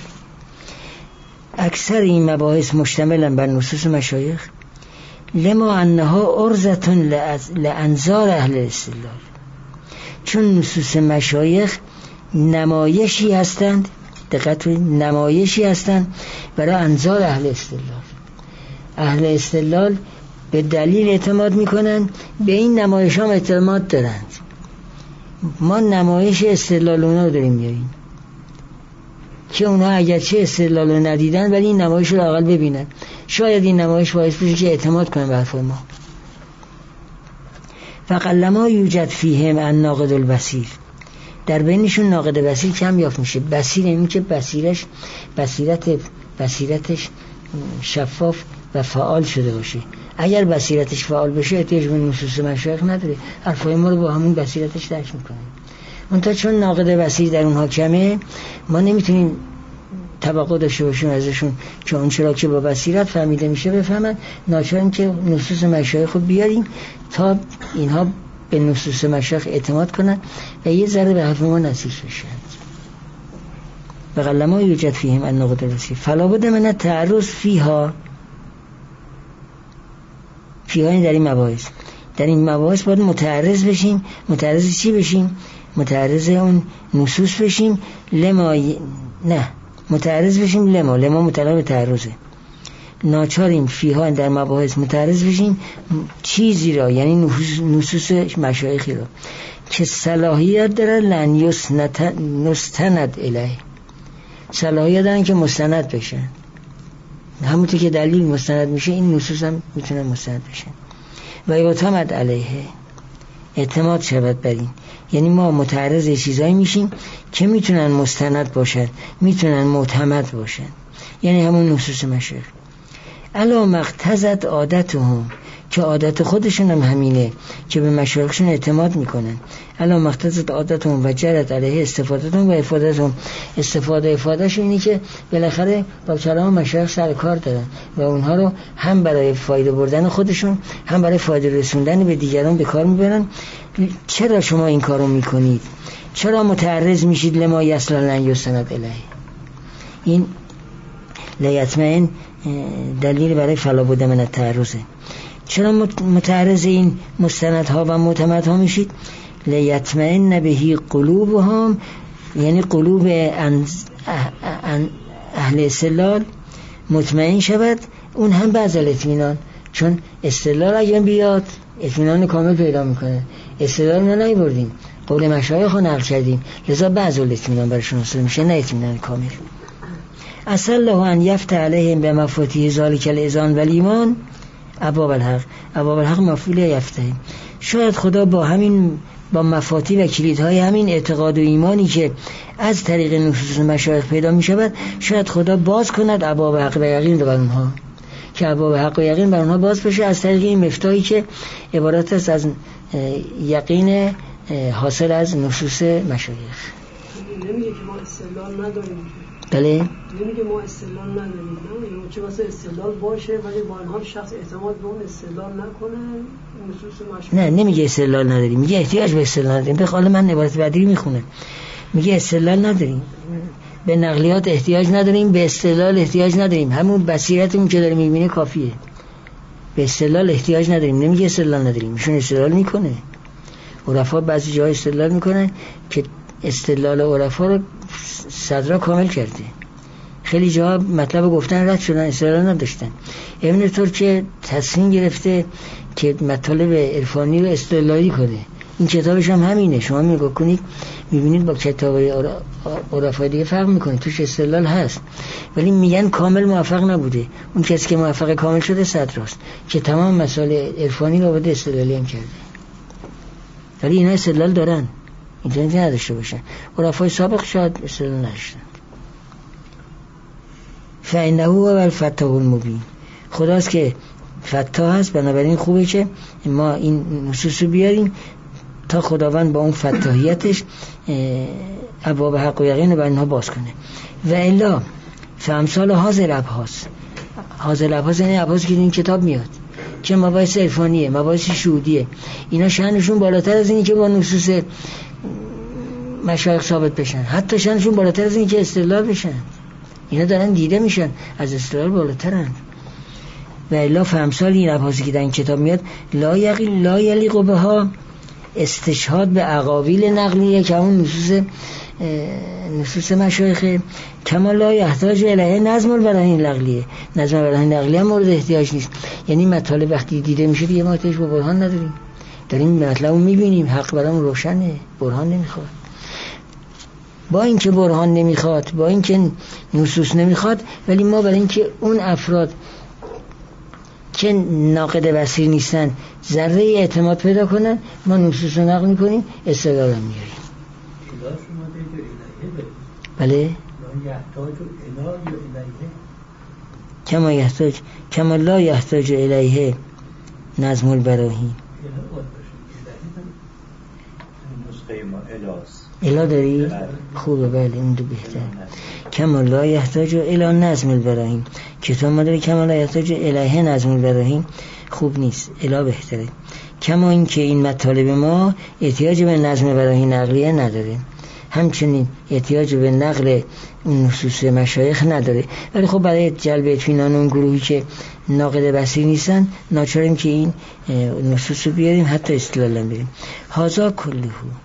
اکثر این مباحث مشتملن بر نصوص مشایخ، لما انها ارزتون لانظار اهل استدلال، چون نصوص مشایخ نمایشی هستند، دقت کنید، نمایشی هستند برای انظار اهل استدلال. اهل استدلال به دلیل اعتماد میکنن، به این نمایش هم اعتماد دارند. ما نمایش استدلال اونا رو داریم میاریم که اونا اگرچه استدلال رو ندیدن ولی این نمایش رو اقل ببینن، شاید این نمایش باعث بشه که اعتماد کنن به حرف ما. فقلما یوجد فیهم الناقد البصیر، در بینشون ناقد بصیر کم یافت میشه. بصیر یعنی که بصیرش بصیرت بصیرتش شفاف و فعال شده باشه. اگر بصیرتش فعال بشه احتیاج به نصوص مشایخ نداره، حرفای ما رو با همون بصیرتش درک میکنه. منتها چون ناقد بصیر در اونها کمه، ما نمیتونیم توقع داشته باشیم ازشون که اون چرا که با بصیرت فهمیده میشه بفهمن، ناچاریم که نصوص مشایخ رو بیاریم تا اینها به نصوص مشایخ اعتماد کنن و یه ذره به حرف ما نزدیک بشن. بقلما یوجد فیهم الناقد البصیر فلا بد من التعرض فیها، فیها در این مباحث، در این مباحث باید متعرض بشیم. متعرض چی بشیم؟ متعرض اون نصوص بشیم. لما ی... نه متعرض بشیم لما لما متعلق به تعرضه. ناچاریم فیها در مباحث متعرض بشیم چیزی را، یعنی نصوص مشایخی را که صلاحیت داره لن یستند الیه، صلاحیت دارن که مستند بشن. همونطور که دلیل مستند میشه این نصوص هم میتونن مستند بشن. و یعتمد علیه، اعتماد شود بر این، یعنی ما متعرض چیزایی میشیم که میتونن مستند باشن، میتونن معتمد باشن، یعنی همون نصوص مشایخ. الا مقتضت عادتهم، که عادت خودشون هم همینه که به مشایخشون اعتماد میکنن. الا مقتضت عادتهم و جرت علیه استفادتهم و افادتهم، استفاده افادهشون اینه که بالاخره با کلام مشایخ سر کار دارن و اونها رو هم برای فایده بردن خودشون هم برای فایده رسوندن به دیگران به کار میبرن. چرا شما این کارو میکنید؟ چرا متعرض میشید لما یصل لن یستند الیه؟ این لیتمئن دلیل برای فلا بد من التعرضه. چرا متعرض این مستندها و معتمدها میشید؟ لیتمئن بهی قلوبهم، یعنی قلوب اهل استدلال مطمئن شود، اون هم بعض الاطمینان. چون استدلال اگر بیاد اطمینان کامل پیدا میکنه، استدلال رو نمیبردیم، قول مشایخ رو نقل کردیم، لذا بعض الاطمینان برشون حاصل میشه، نه اطمینان کامل. اصل الله ان یفتح علیهم به مفاتیح ذالک الاذان و الایمان ابواب الحق. ابواب الحق مفعول یفتح. شاید خدا با همین با مفاتیح و کلیدهای همین اعتقاد و ایمانی که از طریق نصوص مشایخ پیدا می شود، شاید خدا باز کند ابواب حق و یقین بر اونها، که ابواب حق و یقین بر اونها باز بشه از طریق این مفتاحی که عبارت است از یقین حاصل از نصوص مشایخ. نمیگه که ما استدلال نداریم. بله؟ نمیگه ما استدلال نداریم، نه چه واسه استدلال باشه ولی با این حال شخص اعتماد به اون استدلال نکنه نصوص مشایخ. نه نمیگه استدلال نداریم، میگه احتیاج به استدلال نداریم. به قول من عبارت بدری میخونه، میگه استدلال نداریم، به نقلیات احتیاج نداریم، به استدلال احتیاج نداریم، همون بصیرتمون که داره میبینه کافیه. به استدلال احتیاج نداریم، نمیگه استدلال نداریم، ایشون استدلال میکنه. عرفا بعضی جاهای استدلال میکنن که استدلال عرفا رو صدرا کامل کرده، خیلی جاها مطلب گفتن رد شدن، استدلال نداشتن. ابن ترکیه تصمیم گرفته که مطالب عرفانی رو استدلالی کنه. این کتابش هم همینه، شما نگاه کنید میبینید با کتابای عرفای دیگه فرق میکنه، توش استدلال هست ولی میگن کامل موفق نبوده. اون کسی که موفق کامل شده صدراست که تمام مسائل عرفانی رو بده استدلالی هم کرده، ولی اینا استدلال دارن، اینجا نداشته باشن. عرفای سابق شاید استدلال نداشتن. فإنه هو الفتاح المبین، خداست که فتاح هست، بنابراین خوبه که ما این نصوص رو بیاریم تا خداوند با اون فتاحیتش ابواب حق و یقین رو بر اینها باز کنه. و الا فامثال حاضر ابحاث، حاضر ابحاث یعنی ابحاثی که این کتاب میاد که مباحث عرفانیه، مباحث شهودیه، اینا شأنشون بالاتر از اینی که با نصوص مشایخ ثابت بشن، حتی شأنشون بالاتر از اینی که استدلال بشن. اینا دارن دیده میشن، از استدلال بالاترن. و الا فامثال این ابحاثی که در این کتاب میاد لا یقیل لا یلیق بها استشهاد به اقاویل نقلیه که اون نصوص نصوص مشایخ، کما لا یحتاج الیه نظم البراهین نقلیه، نظم البراهین نقلیه مورد احتیاج نیست. یعنی مطالب وقتی دیده میشه دیگه ما احتیاج به برهان نداریم، داریم مطلب رو میبینیم، حق برامون روشنه، برهان نمیخواد. با اینکه برهان نمیخواد، با اینکه نصوص نمیخواد، ولی ما برای اینکه اون افراد که ناقد بصیر نیستن ذره اعتماد پیدا کنن، ما نصوص رو نقل میکنیم، استدلال هم میاریم. بله؟ کما یحتاج کما لا یحتاج الیه نظم البراهین. نسخه ما الاس الا داری؟ خوبه، بله این دو بهتر. کما لا یحتاج الی نظم البراهین، کتاب ما داره کما لا یحتاج الیه نظم البراهین، خوب نیست، الا بهتره. کما این که این مطالب ما احتیاج به نظم براهین نقلیه نداره، همچنین احتیاج به نقل اون نصوص مشایخ نداره، ولی خب برای جلب اطمینان اون گروهی که ناقد بصیر نیستن ناچاریم که این نصوص رو بیاریم، حتی استدلال هم بریم. هذا کله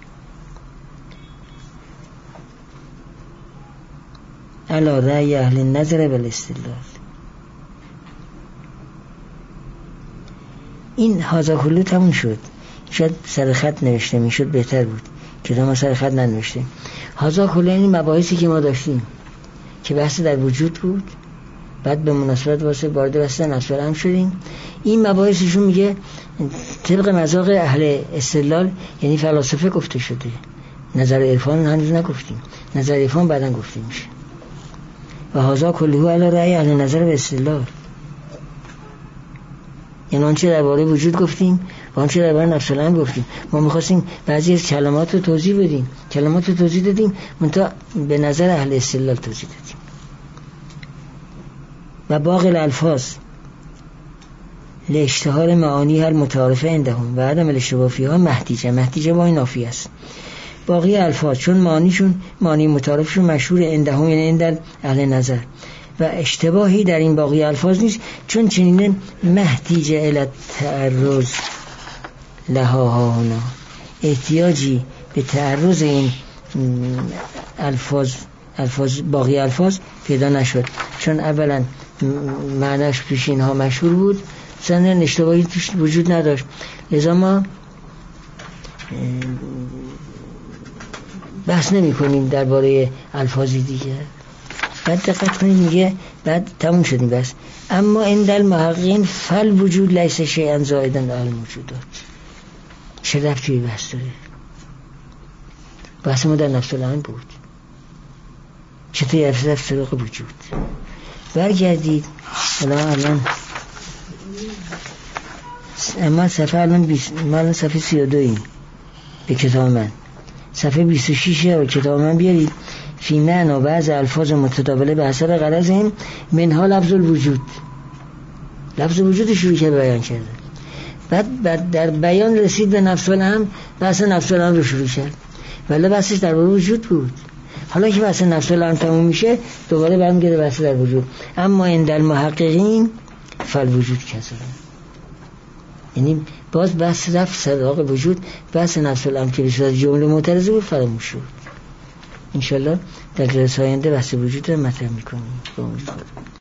علی رأی اهل النظر والاستدلال. این هذا کله تموم شد، شاید سر خط نوشته میشد بهتر بود که ما سر خط ننوشته. هذا کله این مباحثی که ما داشتیم که بحث در وجود بود، بعد به مناسبت واسه وارد بحث نسبت هم شدیم. این مباحثشون میگه طبق مذاق اهل استدلال، یعنی فلاسفه گفته شده، نظر عرفان هنوز نگفتیم، نظر عرفان بعداً گفته میشه. و هذا کله علی رأی اهل نظر و استدلال، یعنی آنچه درباره وجود گفتیم و آنچه درباره نفس الامر گفتیم. ما می‌خواستیم بعضی از کلمات رو توضیح بدیم، کلمات رو توضیح دادیم، منتها به نظر اهل استدلال توضیح دادیم. و باقی الالفاظ لاشتهار معانی هر متعارفه عندهم و عدم الاشتباه فیها محتیجه، محتیجه با این نافی است. باقی الفاظ چون معانیشون معانی متعارفشون مشهور عندهم، یعنی عند اهل نظر، و اشتباهی در این باقی الفاظ نیست، چون چنین محتیجه الی تعرض لها ها هنا، احتیاجی به تعرض این الفاظ الفاظ باقی الفاظ پیدا نشد، چون اولا معناش پیش اینها مشهور بود، ثانیا اشتباهی توش وجود نداشت. لذا ما بحث نمی کنیم درباره الفاظی دیگه. بعد دقت کنید میگه بعد تموم شدیم بس. اما این در محققین فل وجود لیس شیئا زائدا علی الموجودات. چه ربطی به بحث داره؟ بحث ما در نفس الامر بود. چطور یفزه سراغ وجود. برگردید الان الان اما صفحه الان بیس... من صفحه سی و دوییم به کتاب من، صفحه بیست و شش و کتاب من بیارید. فی معنا بعض الفاظ متداوله به حسب غرضهم منها لفظ الوجود. لفظ وجود شروع کرد بیان کرده، بعد, بعد در بیان رسید به نفس الامر، بحث نفس الامر رو شروع کرد، ولی بحثش در وجود بود. حالا که بحث نفس الامر تموم میشه دوباره برمیگرده بحث در وجود. اما عند المحققین فالوجود کذا، یعنی باز بحث رفت سراغ وجود، بحث نفس الامر که بسید جمله معترضه بود فراموش شد. انشالله در جلسه آینده بحث وجود رو مطرح میکنیم.